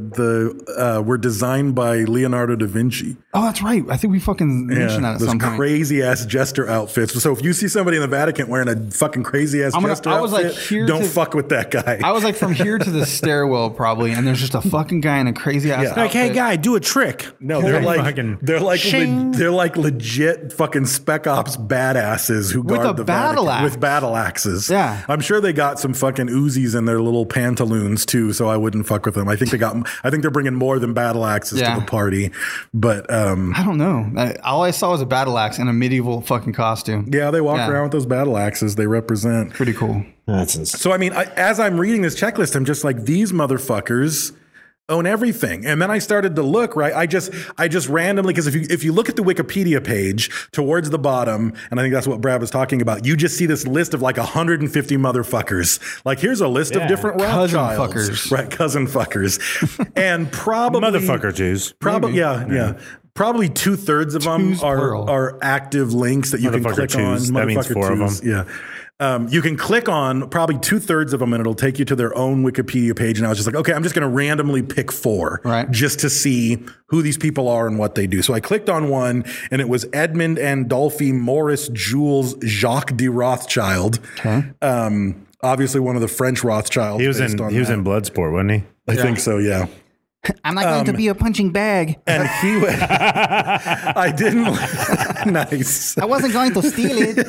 were designed by Leonardo da Vinci. Oh, that's right. I think we fucking mentioned that at those some point. crazy ass jester outfits. So if you see somebody in the Vatican wearing a fucking crazy ass jester I was like, outfit, here don't to- fuck with that guy. I was like from here to the stairwell probably, and there's just a fucking guy in a crazy ass. Yeah. outfit. Like, hey guy, do a trick. No, they're like Fucking they're shing. like legit fucking spec ops badasses who With guard a the battle Vatican axe. with battle axes. Yeah. I'm sure they got some fucking Uzis in their little pantaloons too, so I wouldn't fuck with them. I think they're bringing more than battle axes Yeah. to the party. But I don't know. All I saw was a battle axe in a medieval fucking costume. yeah, they walk Yeah. around with those battle axes. They represent. Pretty cool. That's insane. So I mean, as I'm reading this checklist, I'm just like, these motherfuckers own everything. And then I started to look, right? I just randomly, because if you look at the Wikipedia page towards the bottom, and I think that's what Brad was talking about, you just see this list of like 150 motherfuckers. Like here's a list of different Cousin Rothschilds. fuckers. Right, cousin fuckers. And probably Motherfucker Jews. Probably, yeah. Probably 2/3 of them Twos plural. are active links that you can Motherfucker click on. twos. That means Motherfucker 4 of twos, them. Yeah. You can click on probably 2/3 of them and it'll take you to their own Wikipedia page. And I was just like, okay, I'm just going to randomly pick 4 just to see who these people are and what they do. So I clicked on one and it was Edmund Andolphe Maurice Jules Jacques de Rothschild. Okay. Obviously one of the French Rothschilds. He was in Bloodsport, wasn't he? I think so, yeah. I'm not going to be a punching bag. And he was, I didn't, nice. I wasn't going to steal it.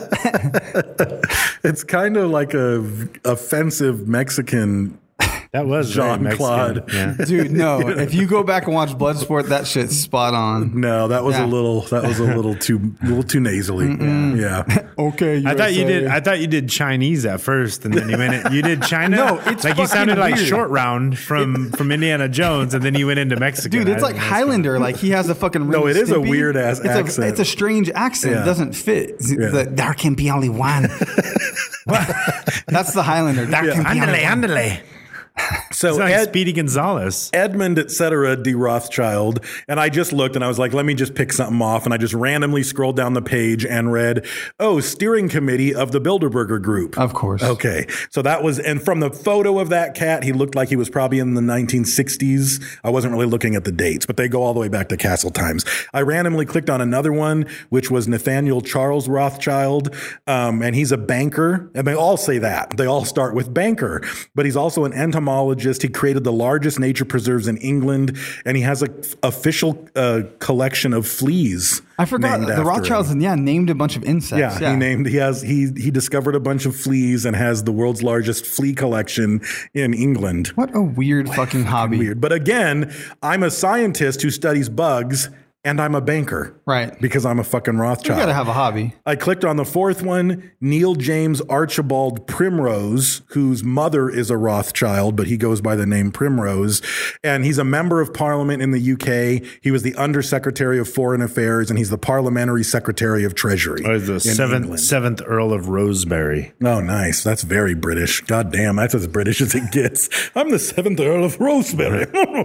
It's kind of like a offensive Mexican. That was Jean-Claude. Yeah. Dude, no. If you go back and watch Bloodsport, that shit's spot on. No, that was a little too nasally. Yeah. Okay. I thought you did Chinese at first, and then you went. You did China. No, it's like you sounded fucking like weird. Short Round from Indiana Jones, and then you went into Mexico. Dude, it's like Highlander. Like he has a fucking. No, it is a Stimpy. weird ass accent. It's a strange accent. Yeah. It doesn't fit. Yeah. There can be only one. That's the Highlander. There can be only one. Andale. So It's like Speedy Gonzalez. Edmund, et cetera, de Rothschild. And I just looked and I was like, let me just pick something off. And I just randomly scrolled down the page and read, steering committee of the Bilderberger Group. Of course. Okay. So that was, and from the photo of that cat, he looked like he was probably in the 1960s. I wasn't really looking at the dates, but they go all the way back to Castle Times. I randomly clicked on another one, which was Nathaniel Charles Rothschild. And he's a banker. And they all say that. They all start with banker. But he's also an entomologist. He created the largest nature preserves in England, and he has an official collection of fleas. I forgot the Rothschilds named a bunch of insects. He discovered a bunch of fleas and has the world's largest flea collection in England. What a weird fucking hobby. Weird. But again, I'm a scientist who studies bugs. And I'm a banker. Right. Because I'm a fucking Rothschild. You got to have a hobby. I clicked on the 4th one, Neil James Archibald Primrose, whose mother is a Rothschild, but he goes by the name Primrose. And he's a member of parliament in the UK. He was the Undersecretary of Foreign Affairs, and he's the Parliamentary Secretary of Treasury. Oh, he's the seventh Earl of Rosebery. Oh, nice. That's very British. God damn, that's as British as it gets. I'm the 7th Earl of Rosebery.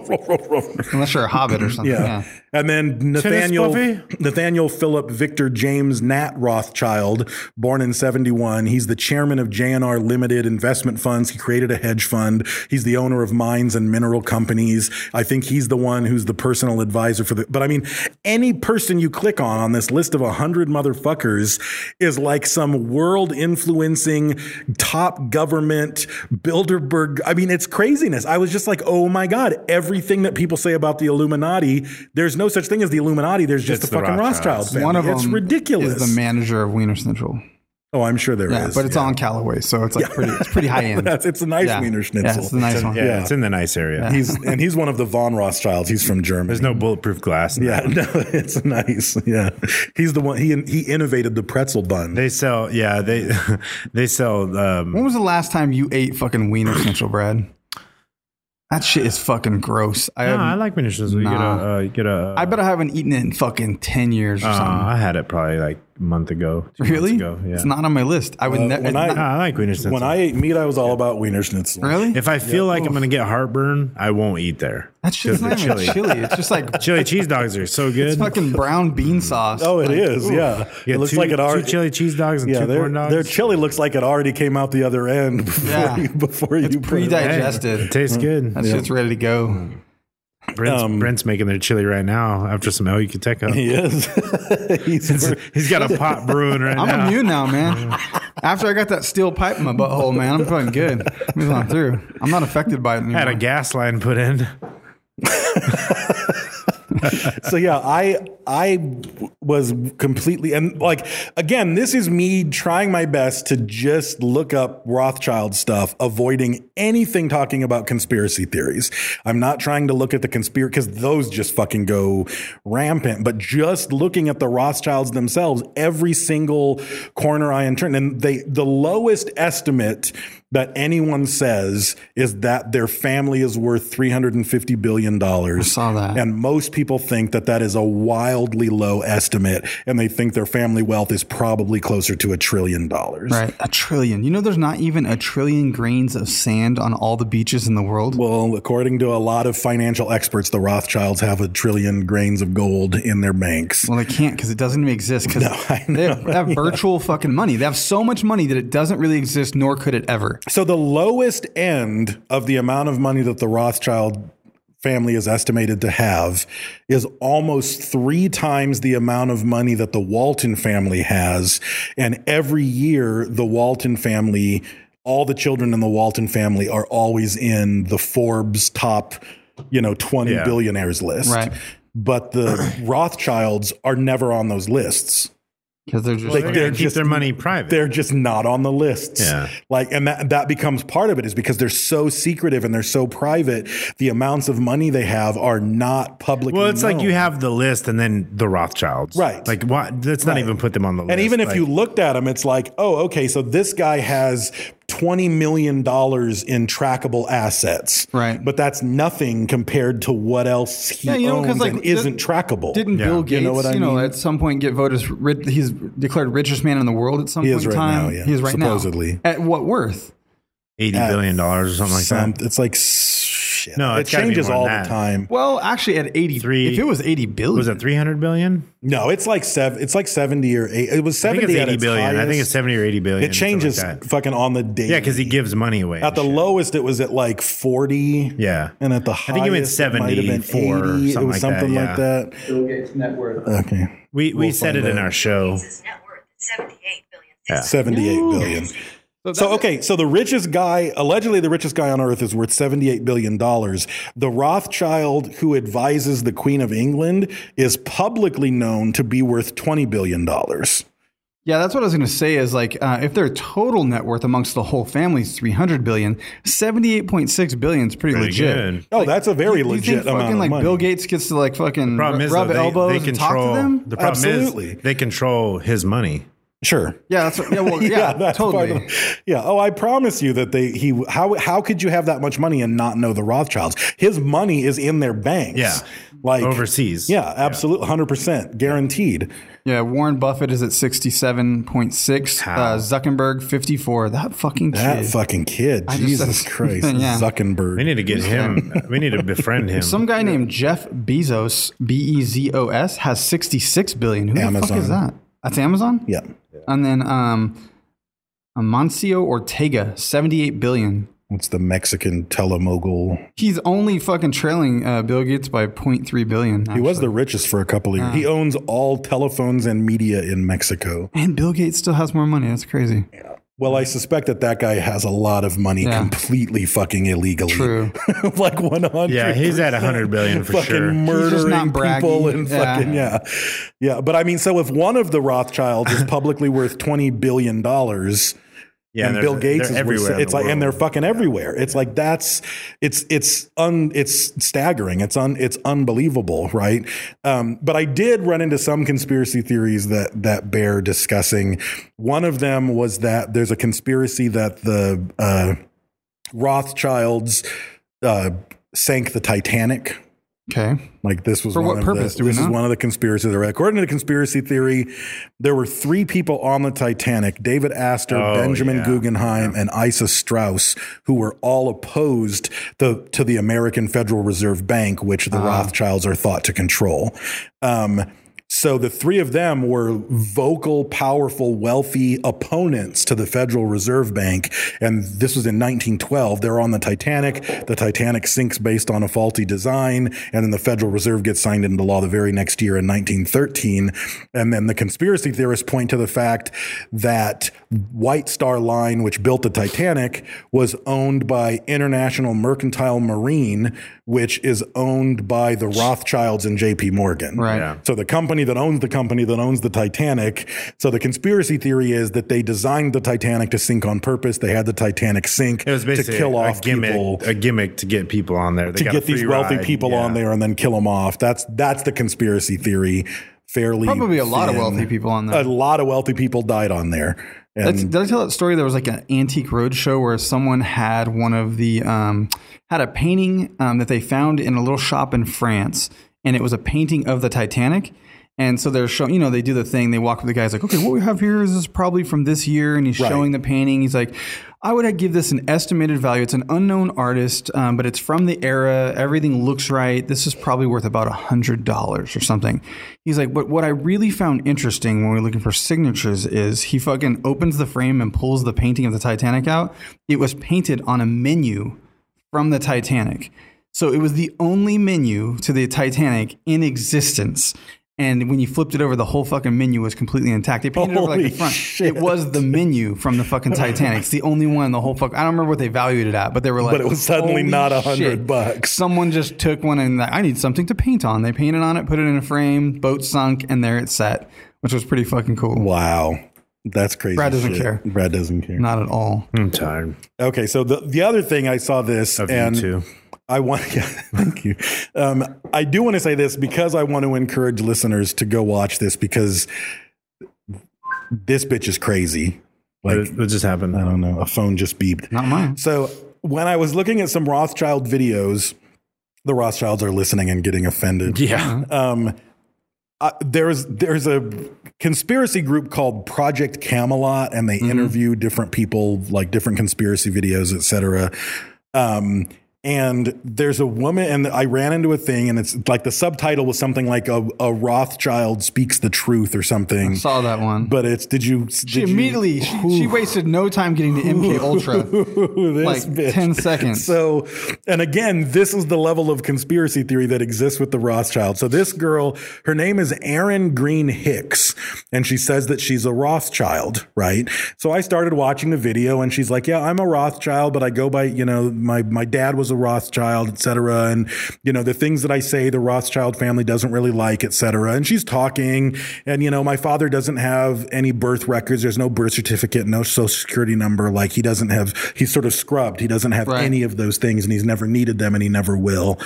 Unless you're a hobbit or something. Yeah. And then Nathaniel Philip Victor James Nat Rothschild, born in 71. He's the chairman of J&R Limited Investment Funds. He created a hedge fund. He's the owner of mines and mineral companies. I think he's the one who's the personal advisor for but I mean, any person you click on this list of 100 motherfuckers is like some world influencing top government Bilderberg. I mean, it's craziness. I was just like, oh my God, everything that people say about the Illuminati, there's no such thing as the Illuminati. There's just the fucking Rothschild family. One of them ridiculous. is the manager of Wiener Schnitzel. Oh, I'm sure there is. But it's on Callaway, so it's like it's pretty high end. It's a nice Wiener Schnitzel. Yeah, it's a nice one. Yeah, it's in the nice area. He's one of the von Rothschilds. He's from Germany. There's no bulletproof glass. No, it's nice. Yeah, he's the one. He innovated the pretzel bun. They sell. Yeah, they sell. When was the last time you ate fucking Wiener Schnitzel, Brad? That shit is fucking gross. I like Wiener Schnitzel. You get a. I bet I haven't eaten it in fucking 10 years or something. I had it probably like a month ago. Really? Months ago. Yeah. It's not on my list. I would never. I like Wiener Schnitzel. When I ate meat, I was all about Wiener Schnitzel. Really? If I feel like I'm going to get heartburn, I won't eat there. That shit's not even chili. It's just like chili cheese dogs are so good. It's fucking brown bean sauce. Oh, it is. Yeah. It looks like it already. 2 chili cheese dogs and 2 corn dogs. Their chili looks like it already came out the other end before you it's pre-digested. It tastes good. That shit's ready to go. Brent's making their chili right now after some El Yucateco. He is. He's got a pot brewing right now. I'm immune now, man. After I got that steel pipe in my butthole, man, I'm fucking good. Move on through. I'm not affected by it anymore. Had a gas line put in. So yeah, I was completely, and like, again, this is me trying my best to just look up Rothschild stuff, avoiding anything talking about conspiracy theories. I'm not trying to look at the conspiracy because those just fucking go rampant, but just looking at the Rothschilds themselves, every single corner I turn, and the lowest estimate that anyone says is that their family is worth $350 billion. I saw that. And most people think that that is a wildly low estimate, and they think their family wealth is probably closer to $1 trillion. Right. $1 trillion. You know, there's not even 1 trillion grains of sand on all the beaches in the world. Well, according to a lot of financial experts, the Rothschilds have 1 trillion grains of gold in their banks. Well, they can't because it doesn't even exist. Because they have virtual fucking money. They have so much money that it doesn't really exist, nor could it ever. So the lowest end of the amount of money that the Rothschild family is estimated to have is almost 3 times the amount of money that the Walton family has. And every year, the Walton family, all the children in the Walton family are always in the Forbes top, 20 billionaires list. Right. But the Rothschilds are never on those lists. Because they're just They're keep their money private. They're just not on the lists. Yeah. And that becomes part of it, is because they're so secretive and they're so private. The amounts of money they have are not publicly Well, it's known. like you have the list and then the Rothschilds. Right. Like, what? Let's not even put them on the list. And even if you looked at them, it's like, oh, okay, so this guy has $20 million in trackable assets. Right. But that's nothing compared to what else he owns and isn't trackable. Didn't Bill Gates, you know what I mean? at some point get voted as he's declared richest man in the world at some He point is in right time? now, yeah, He is right supposedly. now. At what worth? $80 billion or something like that. It's like, shit. No, it it's gotta be changes more all than the that. time. Well, actually, at 83, if it was 80 billion, Was it 300 billion? No, it's like 70 or 80. It was 70 I think it's at 80 its billion. I think highest. it's 70 or 80 billion. It changes something like that. fucking on the day. Yeah, because he gives money away. At the and shit. lowest, it was at like 40. Yeah. And at the highest, I think he went it might have been 74 or 80. something It was like something that, like that. Bill Gates' net worth. Okay. We We'll said it find in out. our show. His net worth is $78 billion. Yeah. 78 billion. So the richest guy, allegedly the richest guy on earth, is worth $78 billion. The Rothschild who advises the Queen of England is publicly known to be worth $20 billion. Yeah, that's what I was going to say is like, if their total net worth amongst the whole family is 300 billion, 78.6 billion is pretty legit. good. Oh, that's a very Do you legit think amount fucking of like money. Bill Gates gets to like fucking Problem is, rub though, elbows they and talk control. to them? The problem Absolutely. is they control his money. Sure. Yeah, that's yeah, well, yeah, that's totally. part of, yeah. Oh, I promise you that how could you have that much money and not know the Rothschilds? His money is in their banks. Yeah. Like Overseas. Yeah, absolutely. 100% guaranteed. Yeah, Warren Buffett is at 67.6. How? Zuckerberg 54. That fucking kid. That fucking kid. I just- Jesus Christ. Yeah. Zuckerberg. We need to get him. We need to befriend him. Some guy named Jeff Bezos, Bezos, has 66 billion. Who the fuck Amazon. is that? That's Amazon? Yeah. And then Amancio Ortega, 78 billion. What's the Mexican telemogul? He's only fucking trailing Bill Gates by 0.3 billion. He was actually. the richest for a couple of years. He owns all telephones and media in Mexico. And Bill Gates still has more money. That's crazy. Well, I suspect that guy has a lot of money Yeah. completely fucking illegally. True. Like 100. Yeah, he's at 100 billion for fucking sure. murdering He's just not people bragging. and Yeah. fucking yeah. But I mean, so if one of the Rothschilds is publicly worth $20 billion, Yeah, and they're- Bill Gates they're is everywhere worth, in it's the like, and they're world. fucking everywhere. It's like it's staggering. It's unbelievable, right? But I did run into some conspiracy theories that bear discussing. One of them was that there's a conspiracy that the Rothschilds sank the Titanic. Okay. Like this was For one what of purpose? The, Do we this is know? one of the conspiracies. According to the conspiracy theory, there were 3 people on the Titanic: David Astor, Benjamin Guggenheim, and Isa Strauss, who were all opposed to the American Federal Reserve Bank, which the Rothschilds are thought to control. So the 3 of them were vocal, powerful, wealthy opponents to the Federal Reserve Bank. And this was in 1912. They're on the Titanic. The Titanic sinks based on a faulty design. And then the Federal Reserve gets signed into law the very next year in 1913. And then the conspiracy theorists point to the fact that White Star Line, which built the Titanic, was owned by International Mercantile Marine, which is owned by the Rothschilds and JP Morgan. Right. Yeah. So the company that owns the Titanic. So the conspiracy theory is that they designed the Titanic to sink on purpose. They had the Titanic sink It was to basically kill a off gimmick, people, a gimmick to get people on there. They to got a get these free wealthy ride. people on there and then kill them off. That's the conspiracy theory. Fairly Probably a lot of thin. wealthy people on there. A lot of wealthy people died on there. Did I tell that story? There was like an antique roadshow where someone had one of the had a painting that they found in a little shop in France, and it was a painting of the Titanic. And so they're showing, they do the thing. They walk with the guy's like, okay, what we have here is this probably from this year, and he's showing the painting. He's like, I would give this an estimated value. It's an unknown artist, but it's from the era. Everything looks right. This is probably worth about $100 or something. He's like, but what I really found interesting when we were looking for signatures is he fucking opens the frame and pulls the painting of the Titanic out. It was painted on a menu from the Titanic. So it was the only menu to the Titanic in existence. And when you flipped it over, the whole fucking menu was completely intact. They painted it over like the front. Shit. It was the menu from the fucking Titanic. It's the only one in the whole fuck. I don't remember what they valued it at, but they were like, but it was suddenly holy not shit. $100. Someone just took one and I need something to paint on. They painted on it, put it in a frame, boat sunk, and there it's set, which was pretty fucking cool. Wow. That's crazy. Brad doesn't shit. care. Brad doesn't care. Not at all. I'm tired. Okay, so the other thing I saw this Of and you too. I want thank you. I do want to say this because I want to encourage listeners to go watch this because this bitch is crazy. Like, What just happened? I don't know. A phone just beeped. Not mine. So when I was looking at some Rothschild videos, the Rothschilds are listening and getting offended. Yeah. There's a conspiracy group called Project Camelot, and they interview different people, like different conspiracy videos, etc. And there's a woman, and I ran into a thing, and it's like the subtitle was something like a Rothschild speaks the truth or something. I saw that one. But it's She wasted no time getting to MK Ultra. Like bitch. 10 seconds. So, and again, this is the level of conspiracy theory that exists with the Rothschild. So this girl, her name is Erin Green Hicks, and she says that she's a Rothschild, right? So I started watching the video, and she's like, yeah, I'm a Rothschild, but I go by, my dad was a Rothschild, et cetera. And, the things that I say, the Rothschild family doesn't really like, et cetera. And she's talking, and, my father doesn't have any birth records. There's no birth certificate, no social security number. Like he's sort of scrubbed. He doesn't have any of those things, and he's never needed them, and he never will.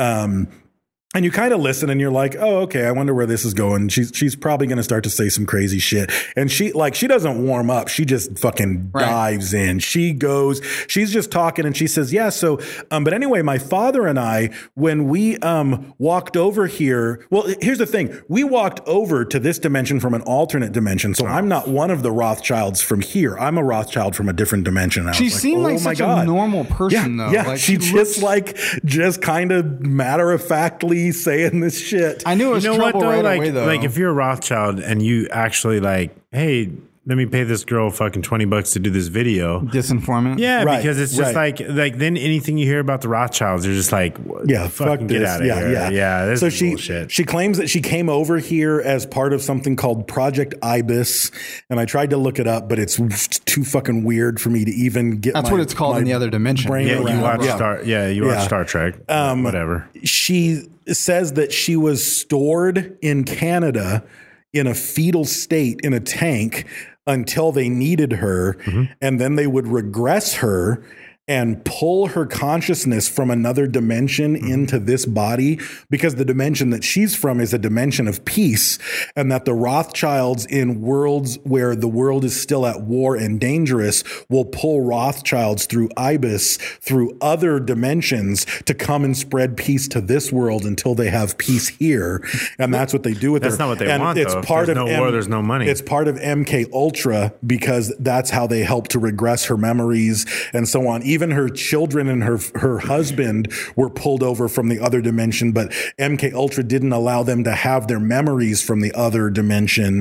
And you kind of listen and you're like, oh, okay, I wonder where this is going. She's probably going to start to say some crazy shit. And she doesn't warm up. She just fucking dives in. She's just talking and she says, yeah. So, but anyway, my father and I, when we, walked over here, well, here's the thing. We walked over to this dimension from an alternate dimension. So I'm not one of the Rothschilds from here. I'm a Rothschild from a different dimension. And She seemed like such a normal person though. Yeah. Like, she just kind of matter of factly saying this shit. I knew it was trouble right away though. Like if you're a Rothschild and you actually like, hey, let me pay this girl fucking $20 to do this video. Disinformant. Yeah, Right, because it's just right. like then anything you hear about the Rothschilds, you're just like, Yeah, fucking fuck get this. out of here. Yeah, this so is bullshit. she claims that she came over here as part of something called Project Ibis, and I tried to look it up, but it's too fucking weird for me to even get. That's what it's called in the other dimension. Yeah, around. you watch Yeah. Star Trek. Whatever. She says that she was stored in Canada in a fetal state in a tank until they needed her, and then they would regress her and pull her consciousness from another dimension into this body, because the dimension that she's from is a dimension of peace, and that the Rothschilds in worlds where the world is still at war and dangerous will pull Rothschilds through Ibis, through other dimensions, to come and spread peace to this world until they have peace here. And that's what they do with her. That's not what they and want, it's though. Part There's of no war, there's no money. It's part of MK Ultra, because that's how they help to regress her memories and so on. Even her children and her husband were pulled over from the other dimension, but MK Ultra didn't allow them to have their memories from the other dimension,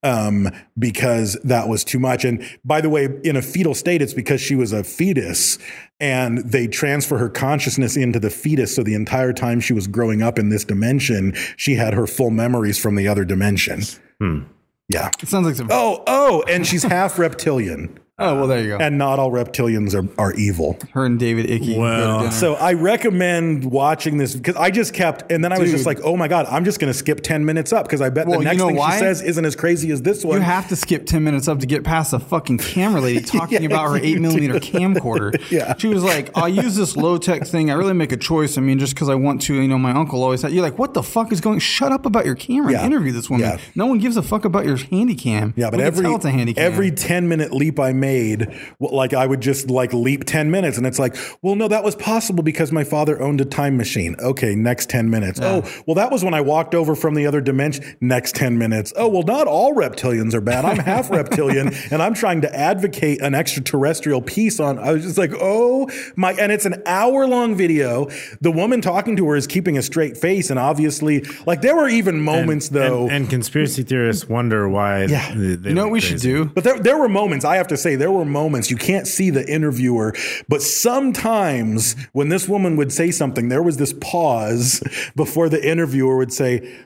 because that was too much. And by the way, in a fetal state, it's because she was a fetus, and they transfer her consciousness into the fetus. So the entire time she was growing up in this dimension, she had her full memories from the other dimension. Yeah. It sounds like some. Oh, and she's half reptilian. Oh, well, there you go. And not all reptilians are evil. Her and David Icke. Well, So I recommend watching this because I just kept, and then I was just like, oh my God, I'm just going to skip 10 minutes up because I bet Well, the you next know thing why? she says isn't as crazy as this one. You have to skip 10 minutes up to get past the fucking camera lady talking about her 8mm camcorder. Yeah. She was like, I'll use this low tech thing. I really make a choice. I mean, just because I want to, my uncle always said, you're like, what the fuck is going, shut up about your camera and interview this woman. Yeah. No one gives a fuck about your handy cam. Yeah, but We can tell it's a handy cam. every 10-minute leap I made, like I would just like leap 10 minutes, and it's like, well, no, that was possible because my father owned a time machine. Okay, next 10 minutes. Yeah. Oh, well, that was when I walked over from the other dimension. Next 10 minutes. Oh, well, not all reptilians are bad. I'm half reptilian, and I'm trying to advocate an extraterrestrial piece on. I was just like, oh my, and it's an hour-long video. The woman talking to her is keeping a straight face, and obviously, like there were even moments though, and conspiracy theorists wonder why. Yeah. They You know what went we crazy. should do? But there were moments, I have to say, there were moments you can't see the interviewer, but sometimes when this woman would say something, there was this pause before the interviewer would say,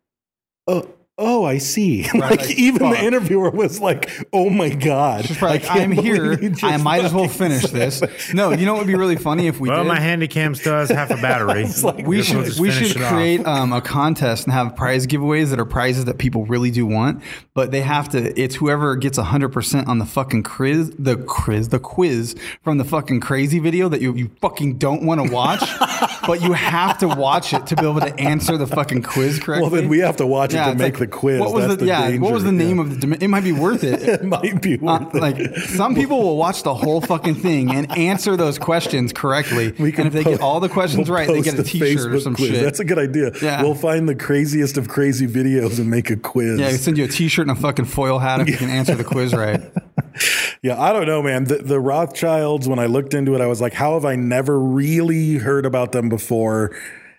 oh, I see. Like even the interviewer was like, oh my God. She's probably I like, can't I'm believe here. you just I might as well fucking finish said this. that." No, you know what would be really funny if we Well, did? my Handycam still has half a battery. We We'll should just we finish should it off. create a contest and have prize giveaways that are prizes that people really do want, but they have to. It's whoever gets 100% on the fucking quiz from the fucking crazy video that you fucking don't want to watch, but you have to watch it to be able to answer the fucking quiz correctly. Well, then we have to watch it to it's make the quiz. What was That's the the what was the danger, name yeah. of the? It might be worth it. It might be worth it. Like some people will watch the whole fucking thing and answer those questions correctly. We can and if they get all the questions we'll right, they post get a a T-shirt or Facebook some quiz. shit. That's a good idea. Yeah. We'll find the craziest of crazy videos and make a quiz. Yeah, I can send you a T-shirt and a fucking foil hat if you can answer the quiz right. Yeah, I don't know, man. The Rothschilds, when I looked into it, I was like, how have I never really heard about them before?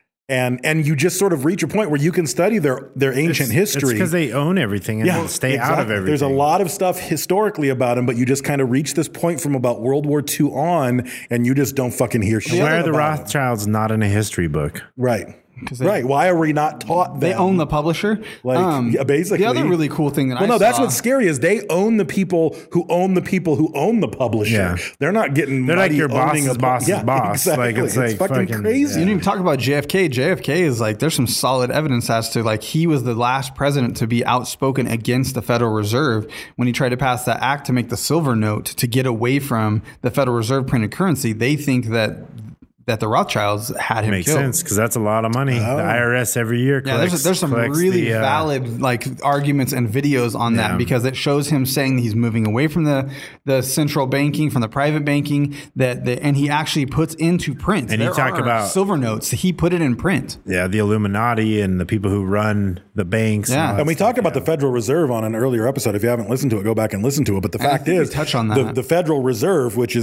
And you just sort of reach a point where you can study their ancient history. It's because they own everything and they'll stay out of exactly. everything. There's a lot of stuff historically about them, but you just kind of reach this point from about World War II on, and you just don't fucking hear shit. Why are the about 'em. Rothschilds not in a history book? Right. They, Right. Why are we not taught that? They own the publisher. Like, yeah, basically. The other really cool thing that well, I no, saw. that's what's scary is they own the people who own the people who own the publisher. Yeah. They're not getting. They're like mighty your owning boss's a boss's boss. Exactly. Like, it's like fucking fucking- crazy. You didn't even talk about JFK. JFK is like, there's some solid evidence as to like he was the last president to be outspoken against the Federal Reserve when he tried to pass that act to make the silver note to get away from the Federal Reserve printed currency. They think that the Rothschilds had him Makes killed. sense because that's a lot of money. The IRS every year Yeah, collects. there's some collects really the, valid like arguments and videos on that Yeah. because it shows him saying that he's moving away from the central banking, from the private banking, and he actually puts into print. And you There talk are about- silver notes. He put it in print. Yeah, the Illuminati and the people who run the banks. Yeah. all that And we stuff, talked about the Federal Reserve on an earlier episode. If you haven't listened to it, go back and listen to it. But the And I fact think we is, touch on that. the Federal Reserve, which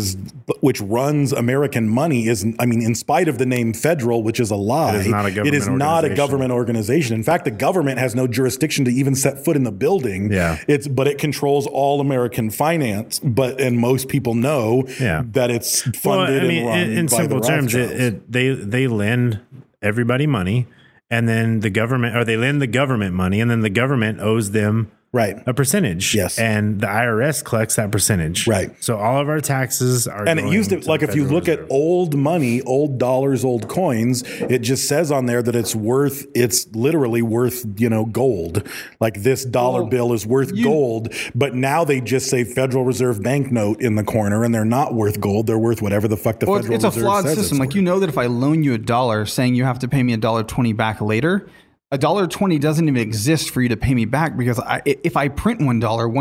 runs American money, is, I mean, in spite of the name federal, which is a lie, It is not a government it is not a organization. government organization. In fact, the government has no jurisdiction to even set foot in the building. Yeah. But it controls all American finance. And most people know Yeah. that it's funded and run in by simple the terms, Rothschilds. they lend everybody money, and then the government, or they lend the government money, and then the government owes them a percentage. Yes. And the IRS collects that percentage. Right. So all of our taxes are And it going used to, to like, the if you Federal look at Reserve. old money, old dollars, old coins, it just says on there that it's literally worth, gold. Like this dollar bill is worth gold. But now they just say Federal Reserve banknote in the corner, and they're not worth gold. They're worth whatever the fuck the Well, Federal it's a Reserve flawed says system. it's Like worth. you know that if I loan you $1, saying you have to pay me $1.20 back later, $1.20 doesn't even exist for you to pay me back because if I print $1,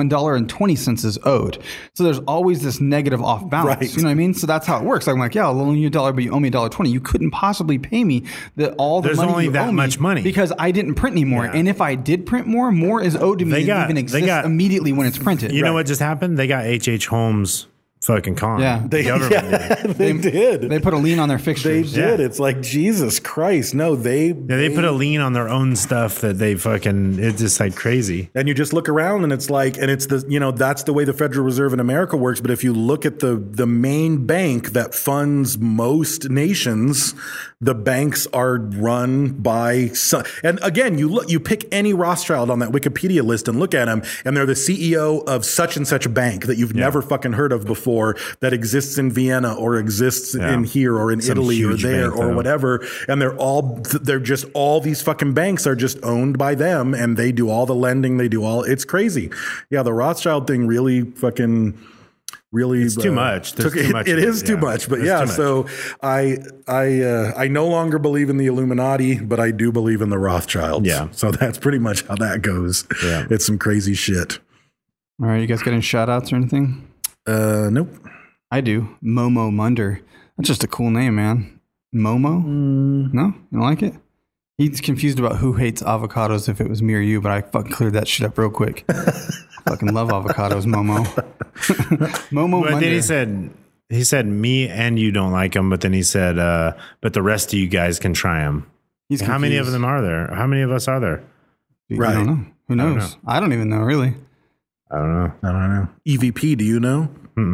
$1.20 is owed. So there's always this negative off balance. Right. You know what I mean? So that's how it works. I'm like, yeah, I'll loan you $1, but you owe me $1.20. You couldn't possibly pay me all the There's money only you that owe me much money. because I didn't print anymore. Yeah. And if I did print more is owed to me They than got- even they exists got- immediately when it's printed. You know what just happened? They got H.H. Holmes fucking con. Yeah. The government did. They did. They put a lien on their They fixtures. did. Yeah. It's like, Jesus Christ. No, Yeah, they put a lien on their own stuff that they fucking, it's just like crazy. And you just look around and it's like, and it's the, you know, that's the way the Federal Reserve in America works. But if you look at the main bank that funds most nations, the banks are run by some, and again, you pick any Rothschild on that Wikipedia list and look at them, and they're the CEO of such and such a bank that you've never fucking heard of before, that exists in Vienna or exists in here or in Some Italy or huge there bank, or though. whatever. And they're just all these fucking banks are just owned by them, and they do all the lending. They do all, it's crazy. Yeah. The Rothschild thing really fucking, really, It's too much. There's too much It of it, is too yeah. much, but There's yeah. too much. So I no longer believe in the Illuminati, but I do believe in the Rothschilds. Yeah. So that's pretty much how that goes. Yeah. It's some crazy shit. All right, you guys got any shout outs or anything? Nope. I do. Momo Munder. That's just a cool name, man. Momo? No? You don't like it? He's confused about who hates avocados, if it was me or you, but I fucking cleared that shit up real quick. Fucking love avocados, Momo. Momo But Munder. then he said me and you don't like them, but then he said, but the rest of you guys can try them. He's How many of confused. them are there? How many of us are there? I Right. don't know. Who knows? I don't even know, really. I don't know. I don't know. EVP, do you know?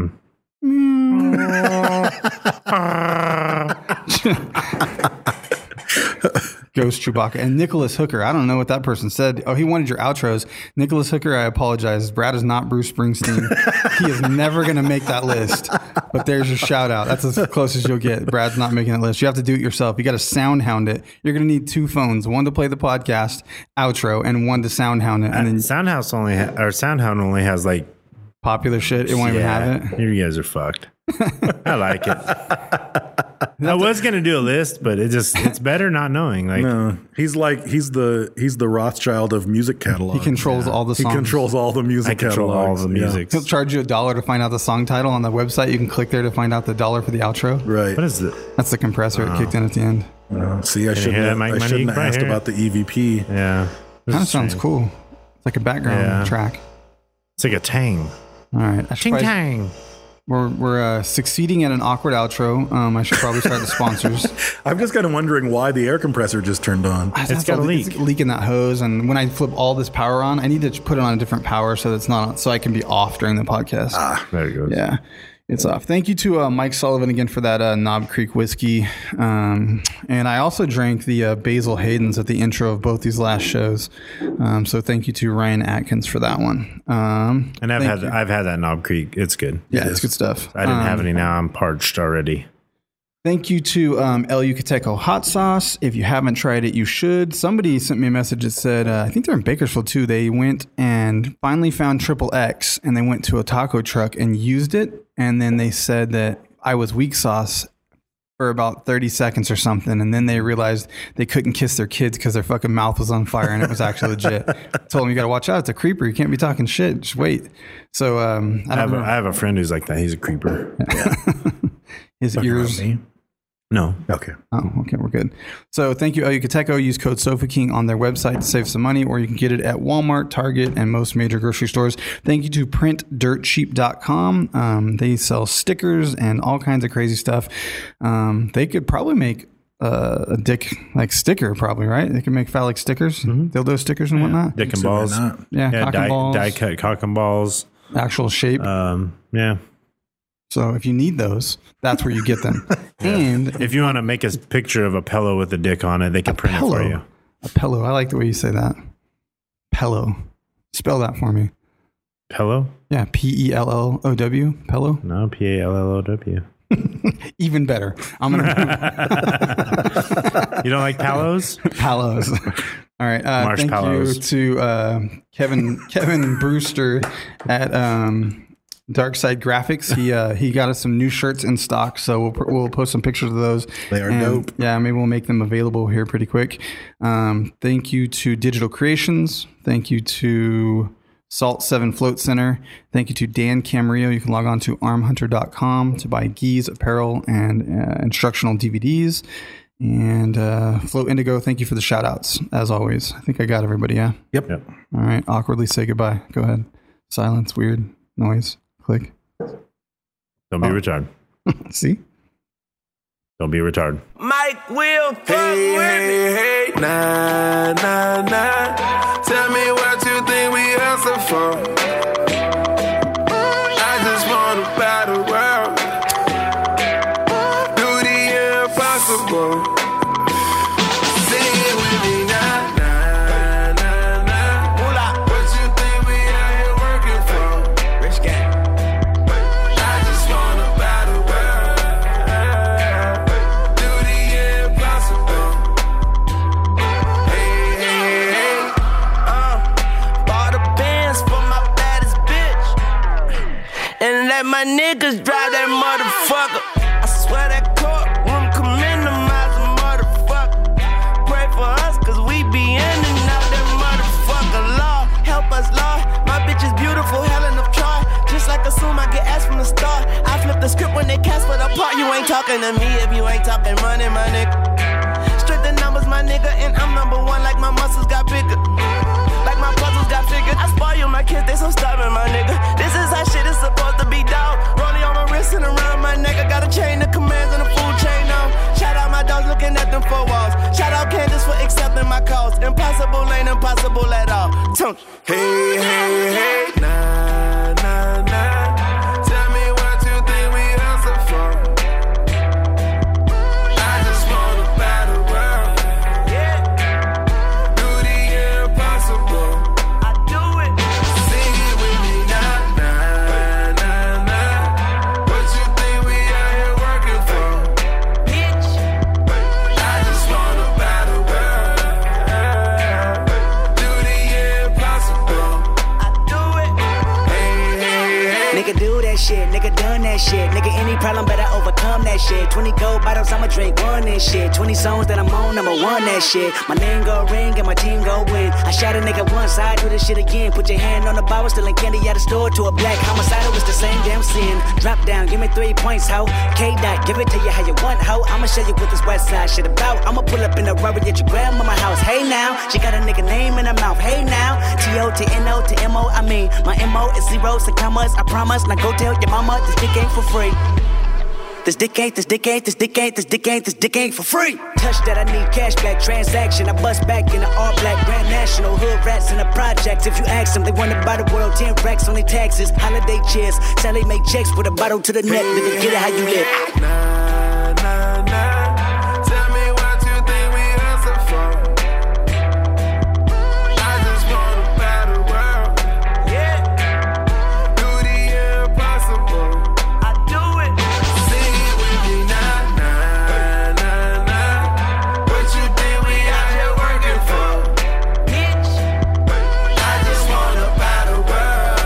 Ghost Chewbacca and Nicholas Hooker. I don't know what that person said. Oh, he wanted your outros. Nicholas Hooker, I apologize. Brad is not Bruce Springsteen. He is never going to make that list. But there's your shout out. That's as close as you'll get. Brad's not making that list. You have to do it yourself. You got to sound hound it. You're going to need two phones, one to play the podcast outro and one to sound hound it. And then Soundhound only has like popular shit. It won't even have it. You guys are fucked. I like it. I was gonna do a list, but it's better not knowing. Like No. He's the Rothschild of music catalog. He controls all the songs. He controls all the music I control catalogs. all the music. He'll charge you $1 to find out the song title on the website. You can click there to find out the $1 for the outro. Right. What is it? That's the compressor. It kicked in at the end. See, I Can you hear that, shouldn't Mike Money? have You can probably asked hear about the EVP. Yeah, Kind of sounds cool. It's like a background Yeah. track. It's like a tang. All right. I should Ting probably- tang. We're succeeding at an awkward outro. I should probably start the sponsors. I'm just kind of wondering why the air compressor just turned on. It's got a leak. It's leaking that hose, and when I flip all this power on, I need to put it on a different power so it's not so I can be off during the podcast. There it goes. Yeah, it's off. Thank you to Mike Sullivan again for that Knob Creek whiskey. And I also drank the Basil Hayden's at the intro of both these last shows. So thank you to Ryan Atkins for that one. And I've thank had you. that Knob Creek. It's good. Yeah, it's good stuff. I didn't have any. Now I'm parched already. Thank you to El Yucateco Hot Sauce. If you haven't tried it, you should. Somebody sent me a message that said, I think they're in Bakersfield too. They went and finally found Triple X, and they went to a taco truck and used it. And then they said that I was weak sauce for about 30 seconds or something. And then they realized they couldn't kiss their kids because their fucking mouth was on fire and it was actually legit. Told them, you got to watch out. It's a creeper. You can't be talking shit. Just wait. So I have a friend who's like that. He's a creeper. his ears. No. Okay. Oh, okay, we're good. So thank you, El Yucateco. Use code SofaKing on their website to save some money, or you can get it at Walmart, Target, and most major grocery stores. Thank you to PrintDirtCheap.com. They sell stickers and all kinds of crazy stuff. They could probably make a dick like sticker, probably, right? They can make phallic stickers, dildo stickers and whatnot. Dick and balls. Yeah, cock and balls. Die cut cock and balls. Actual shape. Yeah. So if you need those, that's where you get them. And if you want to make a picture of a pillow with a dick on it, they can print it for you. A pillow. I like the way you say that. Pillow. Spell that for me. Pillow? Yeah, P-E-L-L-O-W. Pillow? No, P-A-L-L-O-W. Even better. I'm gonna. You don't like palos? Palos. All right. Thank you to Kevin Brewster at Darkside Graphics. He got us some new shirts in stock, so we'll post some pictures of those. They are dope. Yeah, maybe we'll make them available here pretty quick. Thank you to Digital Creations. Thank you to Salt 7 Float Center. Thank you to Dan Camarillo. You can log on to armhunter.com to buy geese, apparel, and instructional DVDs. And Float Indigo, thank you for the shout outs, as always. I think I got everybody, yeah? Yep. All right, awkwardly say goodbye. Go ahead. Silence, weird, noise, click. Don't be retarded. See? Don't be retarded. Mike will fuck with me. Hey, nah, nah, nah. Tell me what you think we hustle for. I just want to battle world. Do the impossible. Sing it with me now. Nah, nah, nah. What you think we out here working for? Rich gang. I just want to battle world. Do the impossible. Hey, hey, hey. Bought a Benz for my baddest bitch. And let my niggas drive that motherfucker. I swear that courtroom can minimize a motherfucker. Pray for us, cause we be in and out that motherfucker. Lord, help us, Lord. My bitch is beautiful, Helen of Troy. Just like assume I get asked from the start. I flip the script when they cast for the part. You ain't talking to me if you ain't talking money, my nigga. Straight the numbers, my nigga, and I'm number one like my muscles got bigger. Like my puzzles got figured. I spoil my kids, they so stubborn, my nigga. This is how shit is supposed to be, dog. Rolling on my wrist and around my neck. I got a chain of commands and a food chain on. Shout out my dogs looking at them 4 walls. Shout out Candace for accepting my cause. Impossible ain't impossible at all. Hey, hey, hey. Nah, nah, nah. Tell me what you think we hustle for. I just want to battle world. Yeah. Do the impossible. I do it. Sing it with me now. Nah, nah, nah. What you think we out here working for? Bitch. I just want to battle world. Do the impossible. I do it. Hey, hey, hey. Nigga do that shit, nigga done that shit. Nigga, any problem better overcome that shit. 20 gold bottles, I'ma drink one and shit. 20 songs that I'm on, number one that shit. My name go ring and my team go win. I shot a nigga once, I do this shit again. Put your hand on the bar, stealing candy out the store to a black homicidal, it's the same damn sin. Drop down, give me 3 points, ho. K-Dot, give it to you how you want, ho. I'ma show you what this west side shit about. I'ma pull up in a Rari at your grandmama house. Hey now, she got a nigga name in her mouth. Hey now, T-O-T-N-O to M-O, I mean. My M-O is zeros and commas, I promise. Now go tell your mama this dick ain't for free. This dick ain't for free. Touch that, I need cash back transaction. I bust back in the all black Grand National. Hood rats in the projects. If you ask them, they wanna buy the world 10 racks on their taxes. Holiday cheers, Sally make checks with a bottle to the neck. Nigga, get it how you live. Nah, nah, nah. Tell me what you think we hustle for. I just want to battle world. Yeah. Do the impossible. I do it. Sing it with me now. Nah, nah, nah. What you think we out here working for? Bitch. I just want to battle world.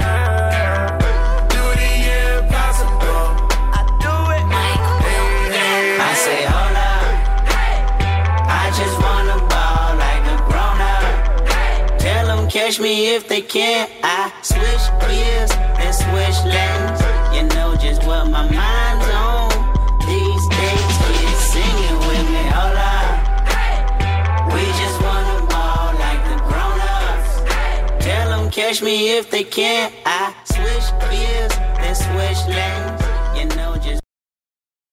Do the impossible. I do it. Hey, hey, I say, hold up. I just wanna ball like a grown up. Tell them catch me if they can. I switch gears and switch lanes. You know just what my mind's on these days. Keep singing with me, hold up. We just wanna ball like the grown ups. Tell them catch me if they can. I switch gears